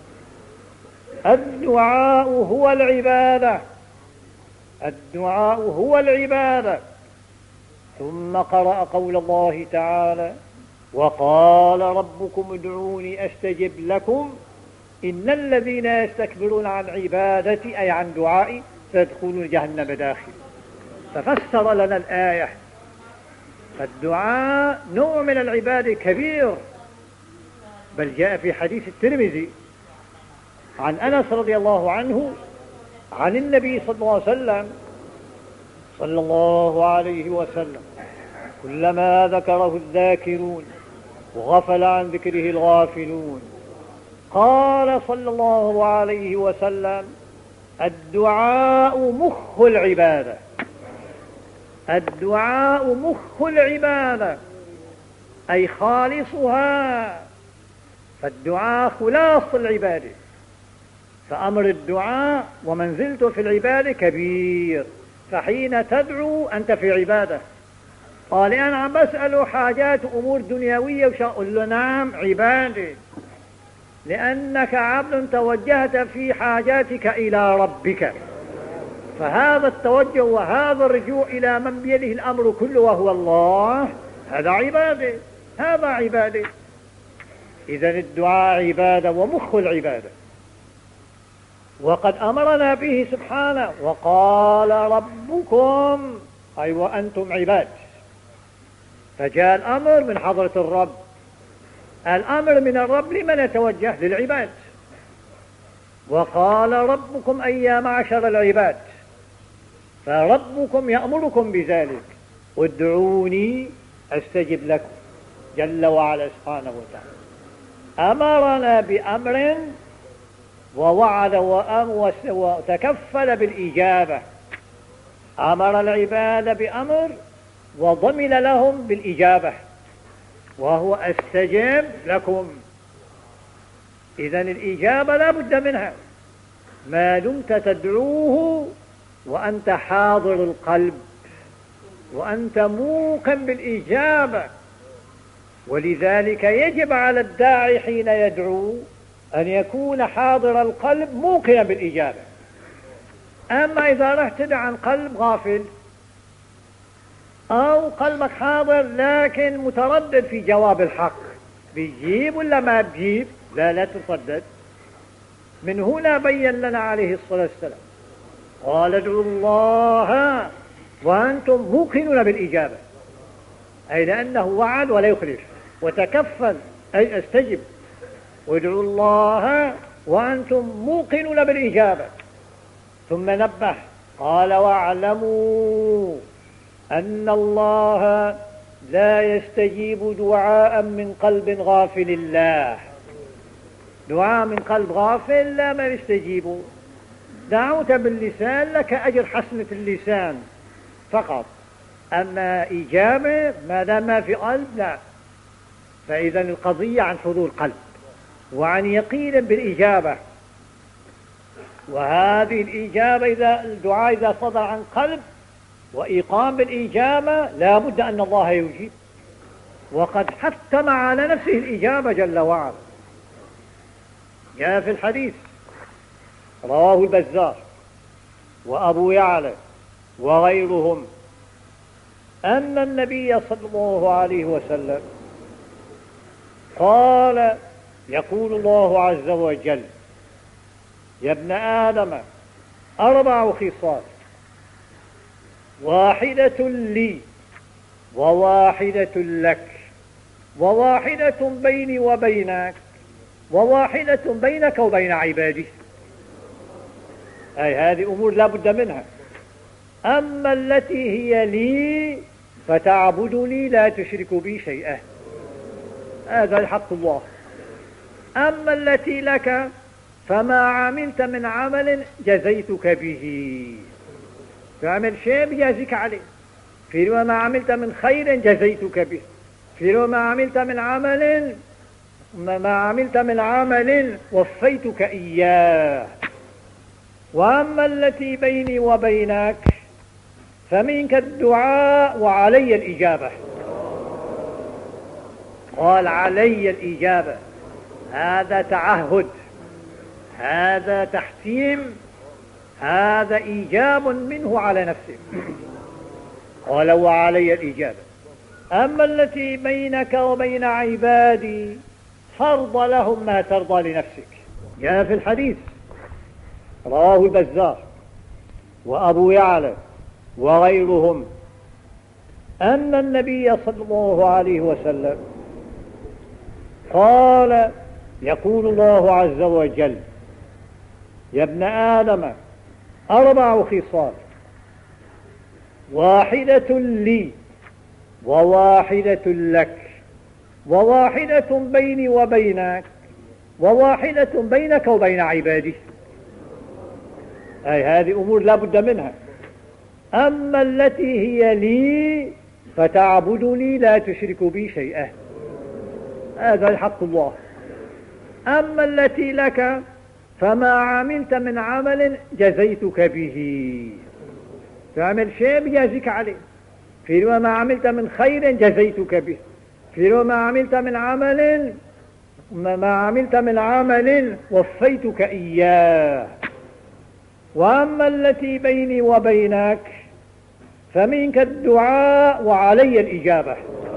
الدعاء هو العبادة، الدعاء هو العبادة. ثم قرأ قول الله تعالى وقال ربكم ادعوني أستجب لكم إن الذين يستكبرون عن عبادتي أي عن دعائي سيدخلون جهنم داخل. ففسر لنا الآية. فالدعاء نوع من العبادة كبير، بل جاء في حديث الترمذي عن أنس رضي الله عنه عن النبي صلى الله عليه وسلم صلى الله عليه وسلم كلما ذكره الذاكرون وغفل عن ذكره الغافلون قال صلى الله عليه وسلم الدعاء مخ العبادة، الدعاء مخ العبادة أي خالصها. فالدعاء خلاص العبادة، فأمر الدعاء ومنزلته في العبادة كبير. فحين تدعو أنت في عبادة. قال أنا عم بسأله حاجات أمور دنيوية وش أقول له نعم عبادة، لأنك عبد توجهت في حاجاتك إلى ربك، فهذا التوجه وهذا الرجوع إلى من بيده الأمر كله وهو الله هذا عبادة، هذا عبادة. إذن الدعاء عبادة ومخ العبادة، وقد أمرنا به سبحانه وقال ربكم أي وأنتم عباد. فجاء الأمر من حضرة الرب، الأمر من الرب لمن يتوجه؟ للعباد. وقال ربكم أي يا معشر العباد، فربكم يأمركم بذلك ادعوني أستجب لكم جل وعلا سبحانه وتعالى. أمرنا بأمر ووعد وتكفل بالإجابة. أمر العباد بأمر وضمن لهم بالإجابة وهو أستجب لكم. إذن الإجابة لا بد منها ما دمت تدعوه وأنت حاضر القلب وأنت موقن بالإجابة. ولذلك يجب على الداعي حين يدعو أن يكون حاضر القلب موقنا بالإجابة. أما إذا رحت تدعى عن قلب غافل أو قلبك حاضر لكن متردد في جواب الحق، بيجيب ولا ما بيجيب؟ لا لا تتردد. من هنا بين لنا عليه الصلاة والسلام قال ادعوا الله وأنتم موقنون بالإجابة، أي لأنه وعد ولا يخلف وتكفل أي استجب. وادعوا الله وأنتم موقنون بالإجابة. ثم نبه قال واعلموا أن الله لا يستجيب دعاء من قلب غافل الله. دعاء من قلب غافل لا ما يستجيب. دعوت باللسان لك أجر حسنة اللسان فقط، أما إجابة ما دام ما في قلب لا. فإذا القضية عن حضور قلب وعن يقين بالإجابة، وهذه الإجابة إذا الدعاء إذا صدر عن قلب وإيقان بالإجابة لا بد أن الله يجيب، وقد حتم على نفسه الإجابة جل وعلا. جاء في الحديث رواه البزار وأبو يعلى وغيرهم أن النبي صلى الله عليه وسلم قال: يقول الله عز وجل: يا ابن آدم أربع خصال، واحدة لي وواحدة لك وواحدة بيني وبينك وواحدة بينك وبين عبادي. أي هذه أمور لا بد منها. أما التي هي لي فتعبدني لا تشرك بي شيئا، هذا حق الله. أما التي لك فما عملت من عمل جزيتك به، تعمل شيء بجازيك عليه، في ما عملت من خير جزيتك به، في ما عملت من عمل ما عملت من عمل وفيتك إياه. وأما التي بيني وبينك فمنك الدعاء وعلي الإجابة. قال: علي الإجابة، هذا تعهد، هذا تحتيم، هذا إيجاب منه على نفسه. قال: وعلي الإجابة. أما التي بينك وبين عبادي فرض لهم ما ترضى لنفسك. جاء في الحديث رواه البزار وأبو يعلى وغيرهم أن النبي صلى الله عليه وسلم قال: يقول الله عز وجل: يا ابن آدم أربع خصال، واحدة لي وواحدة لك وواحدة بيني وبينك وواحدة بينك وبين عبادي. أي هذه أمور لا بد منها. أما التي هي لي فتعبدني لا تشرك بي شيئا، هذا حق الله. أما التي لك فما عملت من عمل جزيتك به، تعمل شيء بجازيك عليه، في ما عملت من خير جزيتك به، في ما عملت من عمل ما عملت من عمل وفيتك إياه. وأما التي بيني وبينك فمنك الدعاء وعلي الإجابة.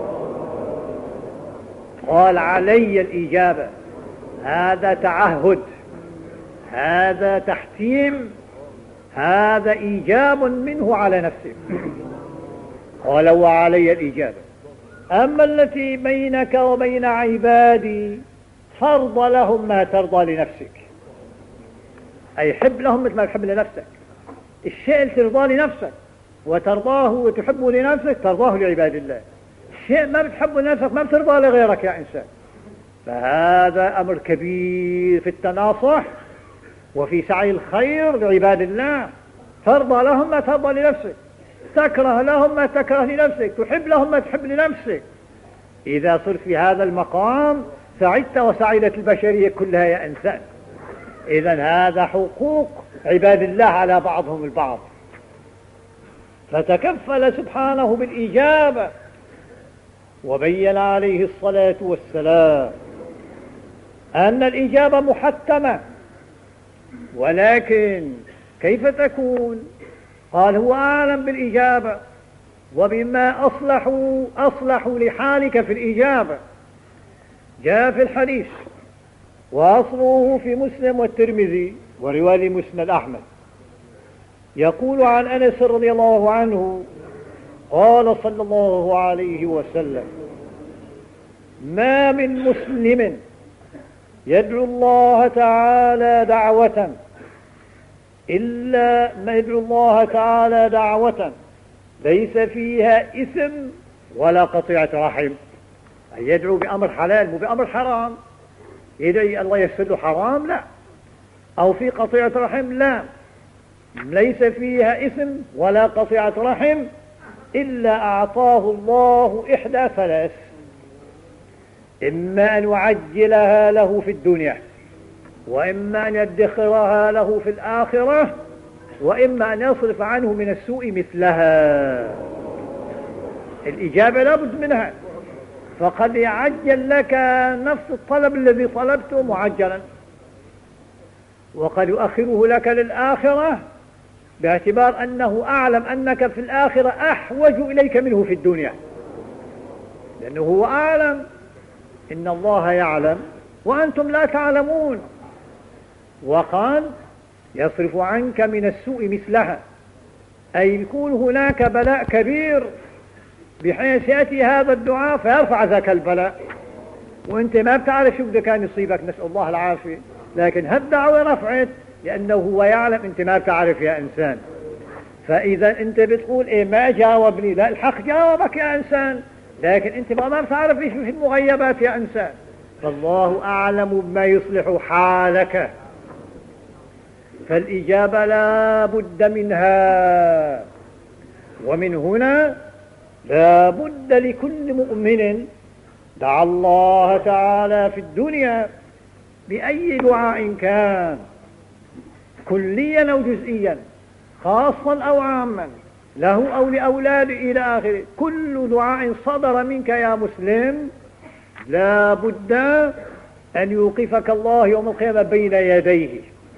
قال: علي الإجابة، هذا تعهد، هذا تحتيم، هذا إيجاب منه على نفسه. قال: وعلي الإجابة. أما التي بينك وبين عبادي فرض لهم ما ترضى لنفسك. أي حب لهم مثل ما تحب لنفسك. الشيء اللي ترضاه لنفسك وترضاه وتحبه لنفسك ترضاه لعباد الله. الشيء ما بتحبه لنفسك ما بترضاه لغيرك يا إنسان. فهذا أمر كبير في التناصح وفي سعي الخير لعباد الله. ترضى لهم ما ترضى لنفسك، تكره لهم ما تكره لنفسك، تحب لهم ما تحب لنفسك. إذا صرت في هذا المقام سعدت وسعدت البشرية كلها يا إنسان. إذن هذا حقوق عباد الله على بعضهم البعض. فتكفل سبحانه بالإجابة، وبين عليه الصلاة والسلام أن الإجابة محتمة، ولكن كيف تكون؟ قال: هو أعلم بالإجابة وبما أصلحوا أصلحوا لحالك في الإجابة. جاء في الحديث وأصله في مسلم والترمذي ورواية مسند أحمد، يقول عن أنس رضي الله عنه قال صلى الله عليه وسلم: ما من مسلم يدعو الله تعالى دعوة إلا ما يدعو الله تعالى دعوة ليس فيها إثم ولا قطيعة رحم. أي يدعو بأمر حلال مو بأمر حرام. يدعي الله يسر له حرام لا، أو في قطيعة رحم لا، ليس فيها إثم ولا قطيعة رحم إلا أعطاه الله إحدى ثلاث. إما أن يعجلها له في الدنيا، وإما أن يدخرها له في الآخرة، وإما أن يصرف عنه من السوء مثلها. الإجابة لا بد منها. فقد يعجل لك نفس الطلب الذي طلبته معجلا، وقد يؤخره لك للآخرة باعتبار أنه أعلم أنك في الآخرة أحوج إليك منه في الدنيا، لأنه هو أعلم. إن الله يعلم وأنتم لا تعلمون. وقال يصرف عنك من السوء مثلها، أي يكون هناك بلاء كبير بحيث يأتي هذا الدعاء فيرفع ذاك البلاء، وانت ما بتعرف شو بده كان يصيبك، نسأل الله العافية، لكن هالدعوة رفعت لأنه هو يعلم انت ما بتعرف يا إنسان. فإذا انت بتقول إيه ما جاوبني، لا، الحق جاوبك يا إنسان، لكن انت ما بتعرف ايش في المغيبات يا إنسان. فالله أعلم بما يصلح حالك، فالإجابة لا بد منها. ومن هنا لا بد لكل مؤمن دعا الله تعالى في الدنيا بأي دعاء كان، كليا أو جزئيا، خاصا أو عاما، له أو لأولاده إلى آخره، كل دعاء صدر منك يا مسلم لا بد أن يوقفك الله يوم القيامة بين يديه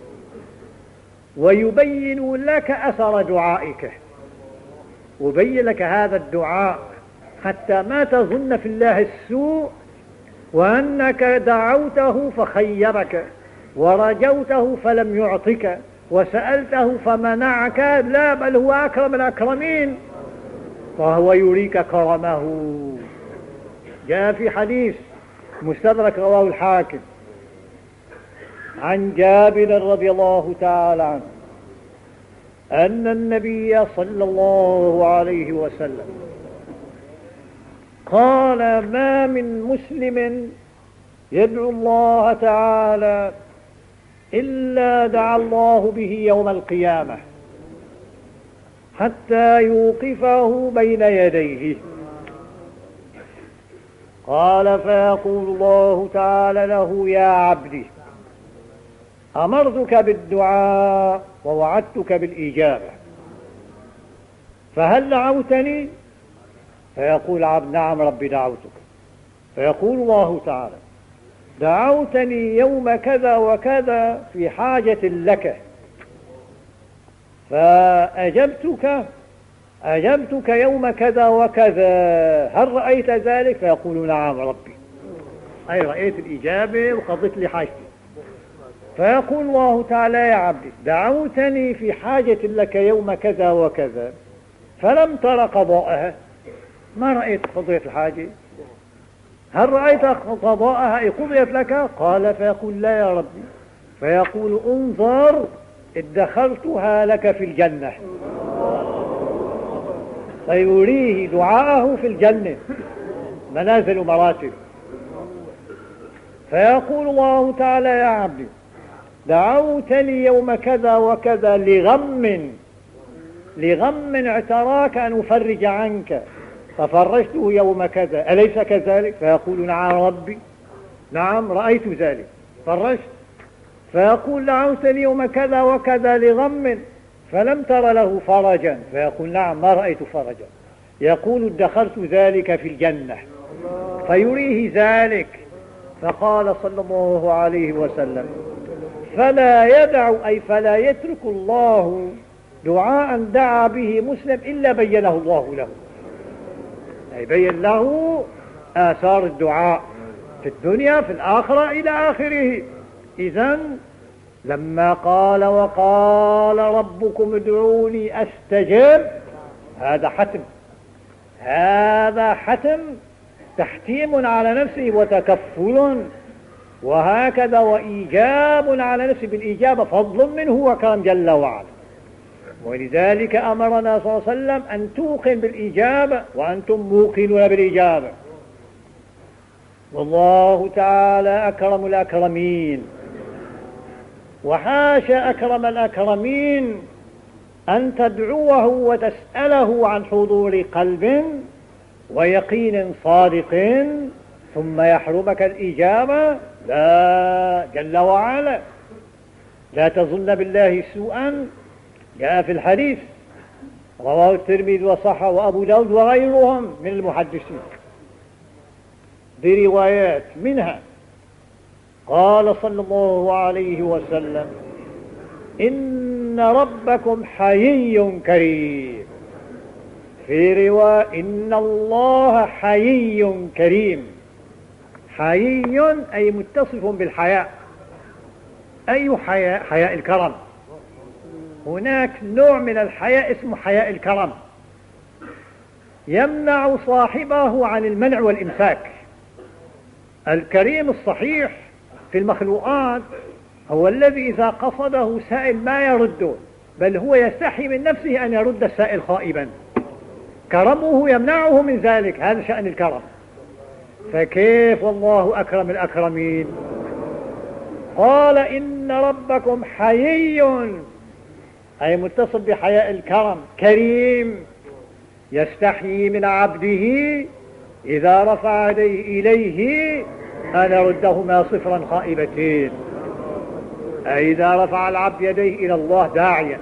ويبين لك أثر دعائك، وبين لك هذا الدعاء حتى ما تظن في الله السوء، وأنك دعوته فخيبك، ورجوته فلم يعطك، وسألته فمنعك. لا، بل هو أكرم الأكرمين، فهو يريك كرمه. جاء في حديث مستدرك رواه الحاكم عن جابر رضي الله تعالى عنه أن النبي صلى الله عليه وسلم قال ما من مسلم يدعو الله تعالى إلا دعا الله به يوم القيامة حتى يوقفه بين يديه. قال فيقول الله تعالى له يا عبدي أمرتك بالدعاء ووعدتك بالإجابة، فهل دعوتني؟ فيقول عبد نعم ربي دعوتك. فيقول الله تعالى دعوتني يوم كذا وكذا في حاجة لك فأجبتك أجبتك يوم كذا وكذا، هل رأيت ذلك؟ فيقول نعم ربي، أي رأيت الإجابة وقضيت لي حاجتي. فيقول الله تعالى يا عبدي دعوتني في حاجة لك يوم كذا وكذا فلم تر قضاءها، ما رأيت قضية الحاجة، هل رأيت قضاءها قضيت لك؟ قال فيقول لا يا ربي. فيقول انظر ادخرتها لك في الجنة، فيريه دعاءه في الجنة، منازل ومراتب. فيقول الله تعالى يا عبدي دعوتني يوم كذا وكذا لغم لغم اعتراك أن أفرج عنك ففرجته يوم كذا، أليس كذلك؟ فيقول نعم ربي، نعم رأيت ذلك فرجت. فيقول دعوتني يوم كذا وكذا لغم فلم تر له فرجا، فيقول نعم ما رأيت فرجا. يقول ادخرت ذلك في الجنة، فيريه ذلك. فقال صلى الله عليه وسلم فلا يدع أي فلا يترك الله دعاء دعا به مسلم إلا بينه الله له، أي بين له آثار الدعاء في الدنيا في الآخرة إلى آخره. إذن لما قال وقال ربكم ادعوني أستجب، هذا حتم، هذا حتم تحتيم على نفسه وتكفل، وهكذا وإيجاب على نفسه بالإجابة فضل منه وكرم جل وعلا. ولذلك أمرنا صلى الله عليه وسلم أن توقن بالإجابة وأنتم موقنون بالإجابة. والله تعالى أكرم الأكرمين، وحاشا أكرم الأكرمين أن تدعوه وتسأله عن حضور قلب ويقين صادق ثم يحرمك الإجابة؟ لا، جل وعلا لا تظن بالله سوءا. جاء في الحديث رواه الترمذي وصححه وأبو داود وغيرهم من المحدثين بروايات، منها قال صلى الله عليه وسلم: إن ربكم حيي كريم. في رواية: إن الله حيي كريم. حيي أي متصف بالحياء. أي حياء؟ حياء الكرم. هناك نوع من الحياء اسمه حياء الكرم، يمنع صاحبه عن المنع والإمساك. الكريم الصحيح في المخلوقات هو الذي إذا قصده سائل ما يرده، بل هو يستحي من نفسه أن يرد السائل خائبا، كرمه يمنعه من ذلك. هذا شأن الكرم. فكيف والله أكرم الأكرمين؟ قال: إن ربكم حيي أي متصل بحياء الكرم، كريم، يستحيي من عبده إذا رفع يديه إليه أن يردهما صفرا خائبتين. أي إذا رفع العبد يديه إلى الله داعيا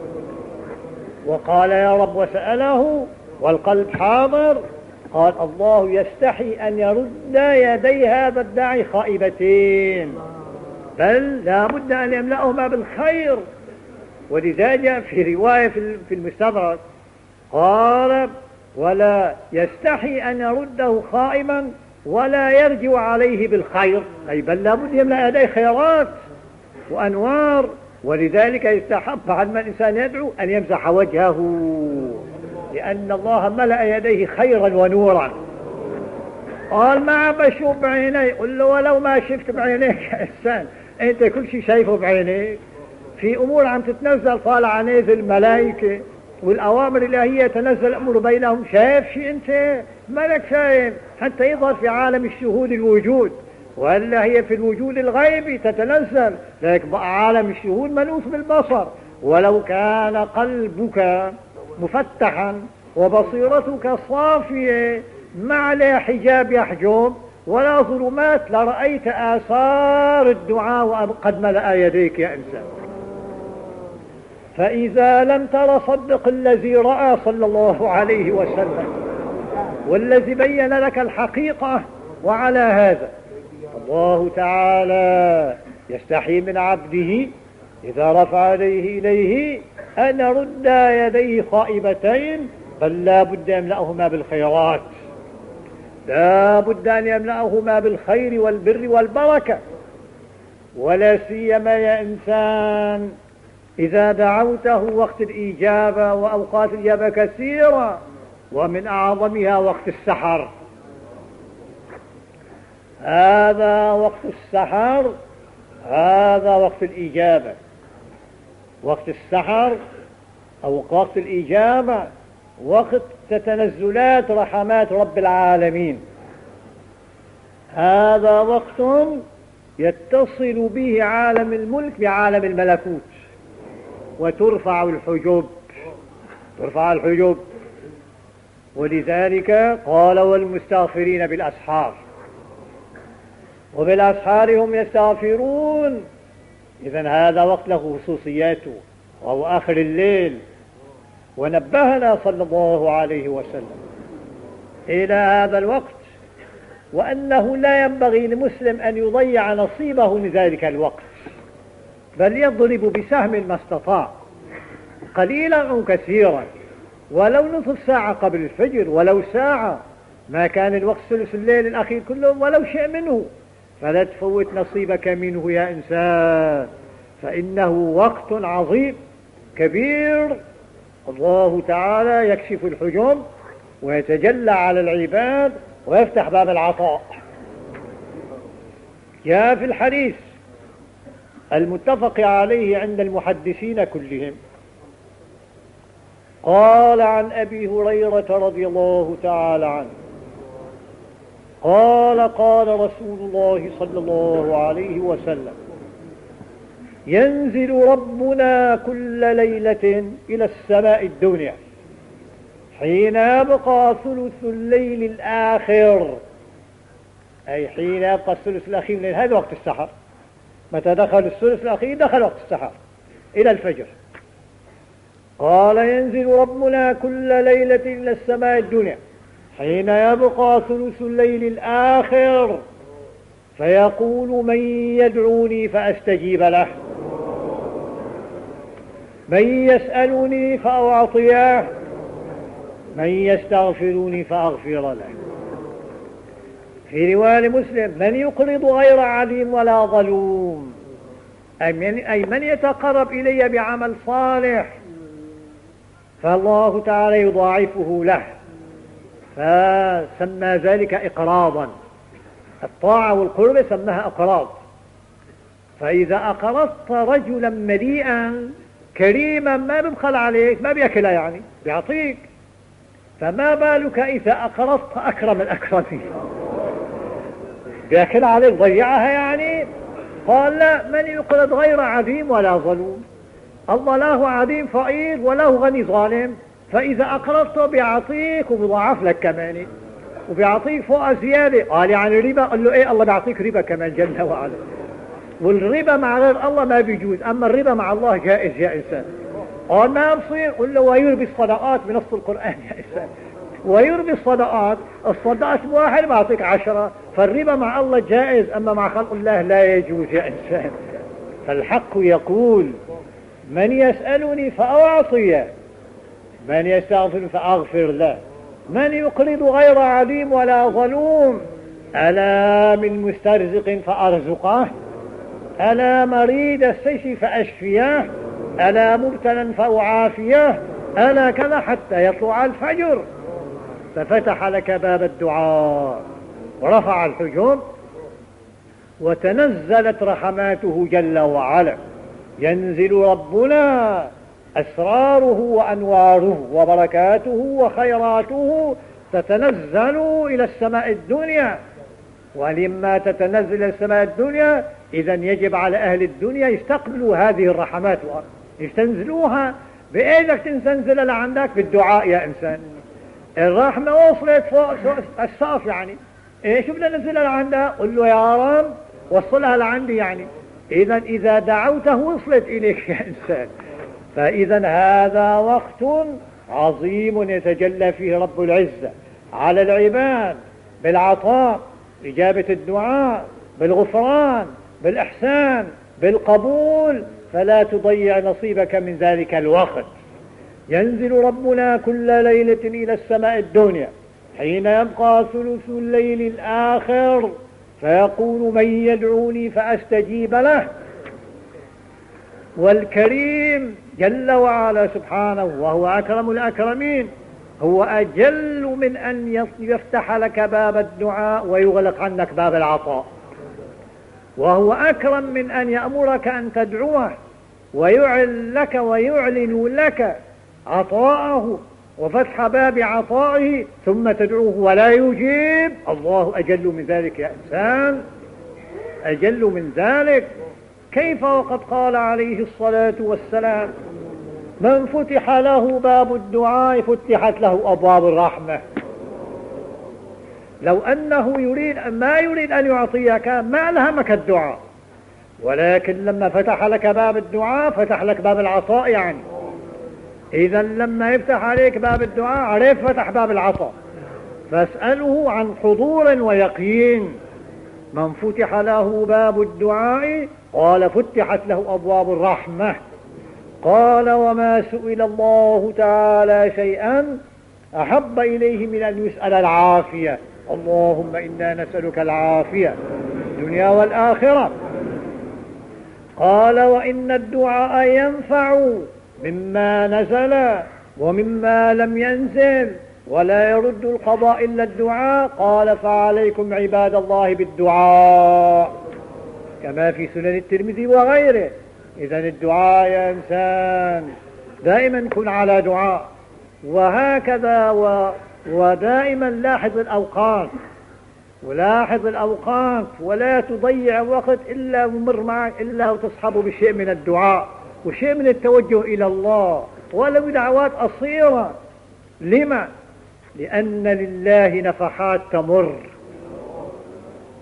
وقال يا رب وسأله والقلب حاضر، قال الله يستحي أن يرد يدي هذا الداعي خائبتين، بل لا بد أن يملأهما بالخير. ولذلك في رواية في المستدرك قال: ولا يستحي أن يرده خائما ولا يرجع عليه بالخير، أي بل لا بد يملأ يديه خيرات وأنوار. ولذلك يستحب عندما الإنسان يدعو أن يمسح وجهه، لأن الله ملأ يديه خيرا ونورا. قال: ما بشوف بعيني. قل له: ولو ما شفت بعينيك يا إنسان، أنت كل شيء شايفه بعينيك. في أمور عم تتنزل طالع نازل الملائكة والأوامر الإلهية تنزل الأمر بينهم، شايف شيء أنت؟ ملك شايف حتى يظهر في عالم الشهود الوجود، وإلا هي في الوجود الغيبي تتنزل، لكن عالم الشهود ملوث بالبصر. ولو كان قلبك مفتحا وبصيرتك صافية ما عليها حجاب يحجب ولا ظلمات لرأيت آثار الدعاء قد ملأ يديك يا إنسان. فإذا لم تر صدق الذي رأى صلى الله عليه وسلم والذي بين لك الحقيقة. وعلى هذا الله تعالى يستحي من عبده إذا رفع يديه إليه أن يرد يديه خائبتين، بل لا بد يملأهما بالخيرات، لا بد أن يملأهما بالخير والبر والبركة. ولا سيما يا إنسان إذا دعوته وقت الإجابة، وأوقات الإجابة كثيرة، ومن أعظمها وقت السحر. هذا وقت السحر، هذا وقت الإجابة. وقت السحر أو وقت الإجابة وقت تتنزلات رحمات رب العالمين. هذا وقت يتصل به عالم الملك بعالم الملكوت، وترفع الحجب، ترفع الحجب. ولذلك قال: والمستغفرين بالأسحار، وبالأسحار هم يستغفرون. إذن هذا وقت له خصوصياته، وهو آخر الليل. ونبهنا صلى الله عليه وسلم إلى هذا الوقت، وأنه لا ينبغي لمسلم أن يضيع نصيبه من ذلك الوقت، بل يضرب بسهم ما استطاع، قليلا أو كثيرا، ولو نصف ساعة قبل الفجر، ولو ساعة، ما كان الوقت ثلث الليل الأخير كله، ولو شيء منه، فلا تفوت نصيبك منه يا إنسان، فإنه وقت عظيم كبير. الله تعالى يكشف الحجب ويتجلى على العباد ويفتح باب العطاء. جاء في الحديث المتفق عليه عند المحدثين كلهم، قال عن أبي هريرة رضي الله تعالى عنه قال: قال رسول الله صلى الله عليه وسلم: ينزل ربنا كل ليلة إلى السماء الدنيا حين يبقى ثلث الليل الآخر أي حين يبقى الثلث الأخير من الليل، هذا وقت السحر. متى دخل الثلث الأخير دخل وقت السحر إلى الفجر. قال ينزل ربنا كل ليلة إلى السماء الدنيا حين يبقى ثلث الليل الآخر فيقول من يدعوني فأستجيب له، من يسألني فأعطيه، من يستغفرني فأغفر له. في رواية مسلم من يقرض غير عليم ولا ظلوم، أي من, أي من يتقرب إلي بعمل صالح فالله تعالى يضاعفه له، فسمى ذلك إقراضا. الطاعة والقرب سماها أقراض. فإذا أقرضت رجلا مليئا كريما ما ببخل عليك، ما بيأكلها يعني بيعطيك، فما بالك إذا أقرضت أكرم الأكرمين بيأكل عليك ضيعها يعني. قال لا، من يقرض غير عديم ولا ظلوم. الله لا هو عديم فقير ولا هو غني ظالم، فإذا أقرضته بيعطيك وبيضاعف لك كمان وبيعطيك فوق زيادة. قال يعني ربا؟ قال له ايه، الله بيعطيك ربا كمان جل وعلا. والربا مع غير الله ما بيجوز، أما الربا مع الله جائز يا إنسان. قال ما بصير؟ قل له ويربي الصدقات بنص القرآن يا إنسان، ويربي الصدقات. الصدقات واحد بعطيك عشرة، فالربا مع الله جائز، أما مع خلق الله لا يجوز يا إنسان. فالحق يقول من يسألني فأعطيه، من يستغفر فأغفر له، من يقرض غير عليم ولا ظلوم. ألا من مسترزق فأرزقه، ألا مريد السيف فأشفيه، ألا مبتلا فأعافيه، ألا كذا حتى يطلع الفجر. ففتح لك باب الدعاء ورفع الحجب وتنزلت رحماته جل وعلا. ينزل ربنا أسراره وأنواره وبركاته وخيراته تتنزل إلى السماء الدنيا. ولما تتنزل إلى السماء الدنيا إذن يجب على أهل الدنيا يستقبلوا هذه الرحمات ويستنزلوها. بإيدك تنزل لعندك بالدعاء يا إنسان. الرحمة وصلت فوق السقف يعني إيه شو بدنا ننزلها لعندها؟ قل له يا رب وصلها لعندي يعني. إذا إذا دعوته وصلت إليك يا إنسان. فإذا هذا وقت عظيم يتجلى فيه رب العزة على العباد بالعطاء، إجابة الدعاء، بالغفران، بالإحسان، بالقبول، فلا تضيع نصيبك من ذلك الوقت. ينزل ربنا كل ليلة إلى السماء الدنيا حين يبقى ثلث الليل الآخر فيقول من يدعوني فأستجيب له. والكريم جل وعلا سبحانه وهو أكرم الأكرمين هو أجل من أن يفتح لك باب الدعاء ويغلق عنك باب العطاء، وهو أكرم من أن يأمرك أن تدعوه ويعلن لك ويعلن لك عطاءه وفتح باب عطائه ثم تدعوه ولا يجيب. الله أجل من ذلك يا إنسان، أجل من ذلك. كيف وقد قال عليه الصلاة والسلام من فتح له باب الدعاء فتحت له أبواب الرحمة. لو أنه يريد ما يريد أن يعطيك ما ألهمك الدعاء، ولكن لما فتح لك باب الدعاء فتح لك باب العطاء يعني. إذا لما يفتح عليك باب الدعاء عرف فتح باب العطاء. فاسأله عن حضور ويقين. من فتح له باب الدعاء قال فتحت له أبواب الرحمة. قال وما سئل الله تعالى شيئا أحب إليه من أن يسأل العافية. اللهم إنا نسألك العافية الدنيا والآخرة. قال وإن الدعاء ينفع مما نزل ومما لم ينزل ولا يرد القضاء إلا الدعاء. قال فعليكم عباد الله بالدعاء كما في سنن الترمذي وغيره. إذن الدعاء يا إنسان دائما كن على دعاء، وهكذا و... ودائما لاحظ الأوقات ولاحظ الأوقات ولا تضيع وقت إلا ممر معك إلا وتصحبه بشيء من الدعاء وشيء من التوجه إلى الله ولو دعوات قصيرة. لما؟ لأن لله نفحات تمر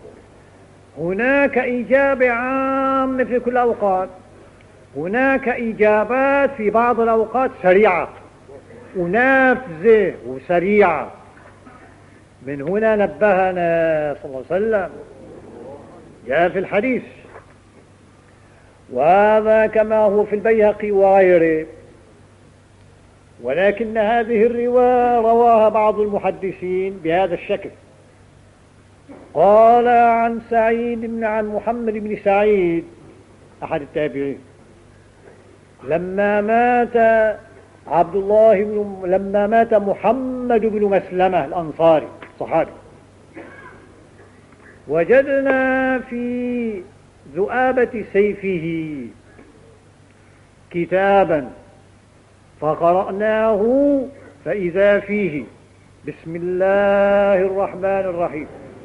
هناك إجابة عامة في كل الأوقات، هناك إجابات في بعض الأوقات سريعة ونافذة وسريعة. من هنا نبهنا صلى الله عليه وسلم، جاء في الحديث، وهذا كما هو في البيهقي وغيره، ولكن هذه الرواية رواها بعض المحدثين بهذا الشكل. قال عن سعيد بن عن محمد بن سعيد أحد التابعين، لما مات عبد الله بن لما مات محمد بن مسلمة الأنصاري صحابي، وجدنا في ذؤابة سيفه كتابا فقرأناه فإذا فيه بسم الله الرحمن الرحيم.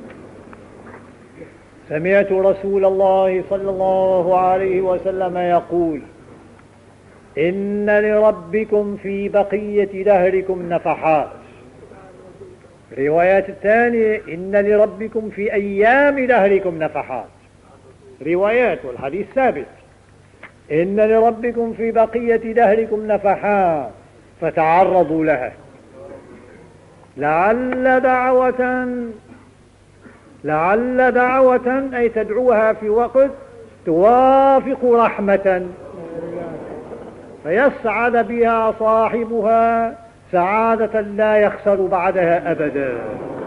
سمعت رسول الله صلى الله عليه وسلم يقول: إن لربكم في بقية دهركم نفحات. روايات الثانية: إن لربكم في أيام دهركم نفحات. روايات والحديث ثابت: إن لربكم في بقية دهركم نفحات فتعرضوا لها، لعل دعوة لعل دعوة أي تدعوها في وقت توافق رحمة فيسعد بها صاحبها سعادة لا يخسر بعدها أبدا.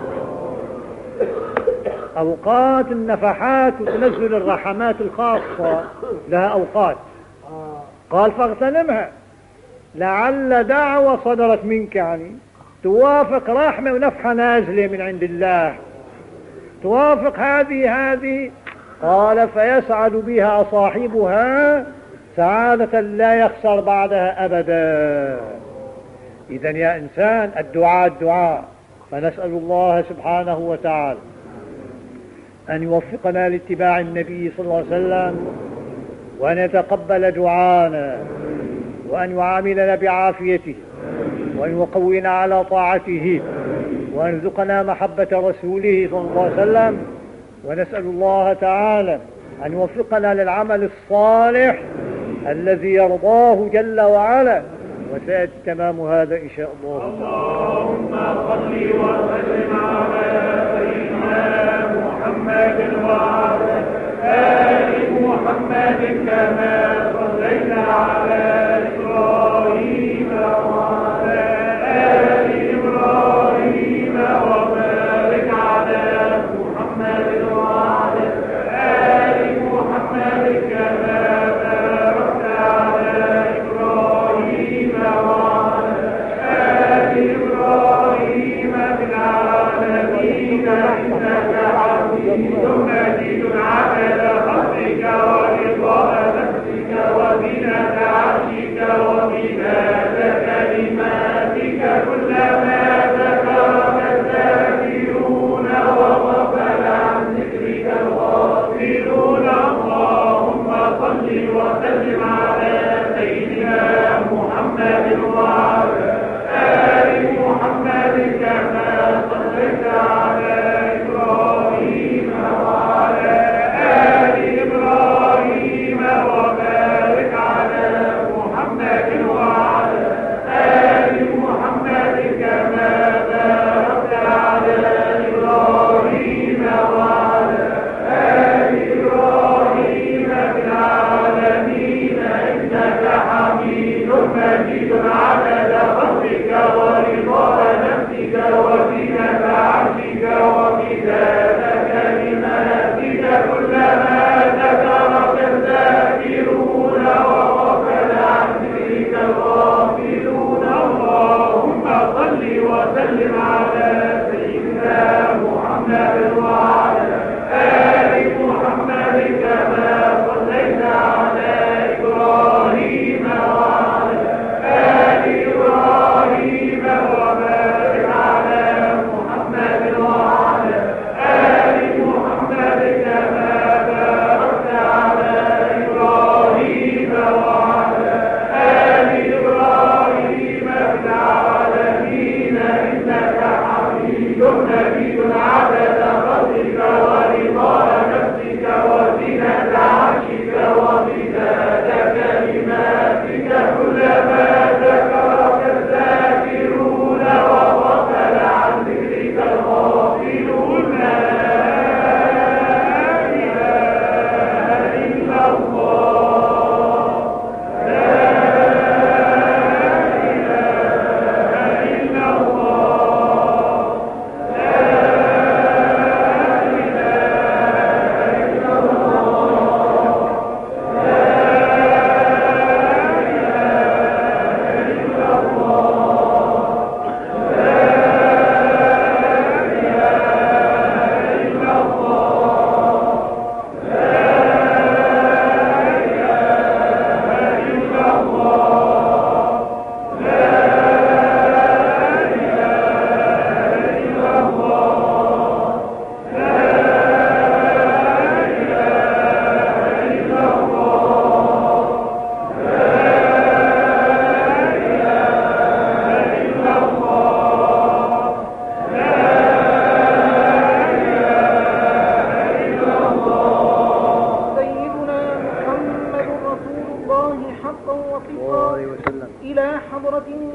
أوقات النفحات وتنزل الرحمات الخاصة لها أوقات، قال فاغتنمها، لعل دعوة صدرت منك يعني توافق رحمة ونفحة نازلة من عند الله، توافق هذه هذه قال فيسعد بها صاحبها سعادة لا يخسر بعدها أبدا. إذن يا إنسان الدعاء الدعاء، فنسأل الله سبحانه وتعالى أن يوفقنا لاتباع النبي صلى الله عليه وسلم، وأن يتقبل دعانا، وأن يعاملنا بعافيته، وأن يقوينا على طاعته، وأن يرزقنا محبة رسوله صلى الله عليه وسلم. ونسأل الله تعالى أن يوفقنا للعمل الصالح الذي يرضاه جل وعلا، وسيأتي تمام هذا إن شاء الله. اللهم صل وسلم على سيدنا محمد وعلى آل محمد كما صليت على إبراهيم وعلى آل إبراهيم، وبارك على محمد وعلى آل محمد كما باركت على إبراهيم وعلى آل إبراهيم في العالمين إنك حميد مجيد. عدد خلقك ورضا نفسك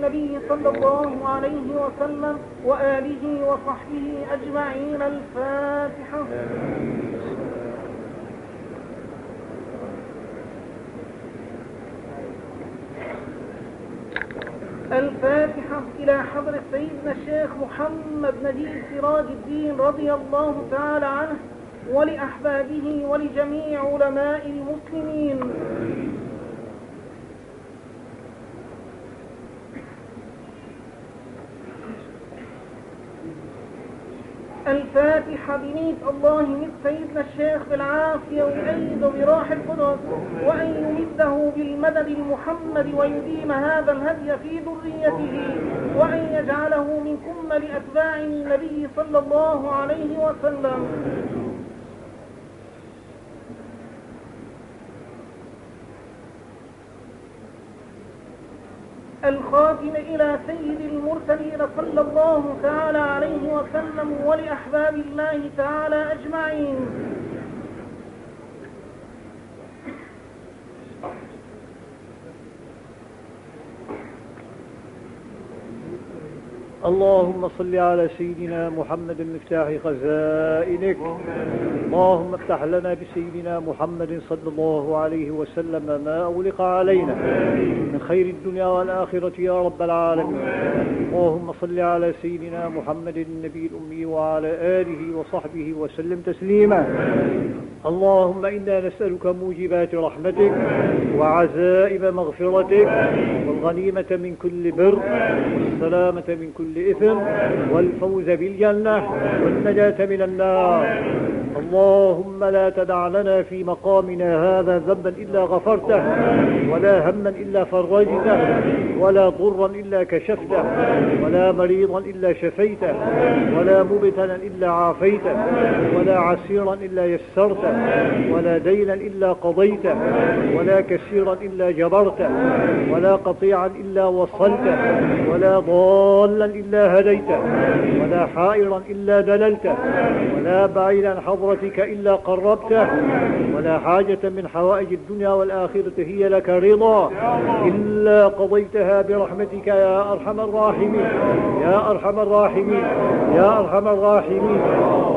النبي صلى الله عليه وسلم وآله وصحبه أجمعين. الفاتحة. الفاتحة إلى حضرة سيدنا الشيخ محمد نجيب سراج الدين رضي الله تعالى عنه، ولأحبابه ولجميع علماء المسلمين. الفاتحة بنيت الله يمد سيدنا الشيخ بالعافية ويؤيد براح القدس، وأن يمده بالمدد المحمد ويديم هذا الهدي في ذريته، وأن يجعله من كمل أتباع النبي صلى الله عليه وسلم. الخاتم إلى سيد المرسلين صلى الله تعالى عليه وسلم ولأحباب الله تعالى أجمعين. اللهم صل على سيدنا محمد المفتاح خزائنك. اللهم افتح لنا بسيدنا محمد صلى الله عليه وسلم ما أغلق علينا من خير الدنيا والآخرة يا رب العالمين. اللهم صل على سيدنا محمد النبي الأمي وعلى آله وصحبه وسلم تسليما. اللهم إنا نسألك موجبات رحمتك وعزائم مغفرتك والغنيمة من كل بر والسلامة من كل إثم والفوز بالجنة والنجاة من النار. اللهم لا تدع لنا في مقامنا هذا ذنبا إلا غفرته، ولا هما إلا فرجته، ولا ضرا إلا كشفته، ولا مريضا إلا شفيته، ولا مبتلا إلا عافيته، ولا عسيرا إلا يسرته، ولا دينا إلا قضيته، ولا كسيرا إلا جبرته، ولا قطيعا إلا وصلته، ولا ضالا إلا هديته، ولا حائرا إلا دللته، ولا بعيدا حضرتك إلا قربته، ولا حاجة من حوائج الدنيا والآخرة هي لك رضا إلا قضيتها برحمتك يا أرحم الراحمين يا أرحم الراحمين يا أرحم الراحمين.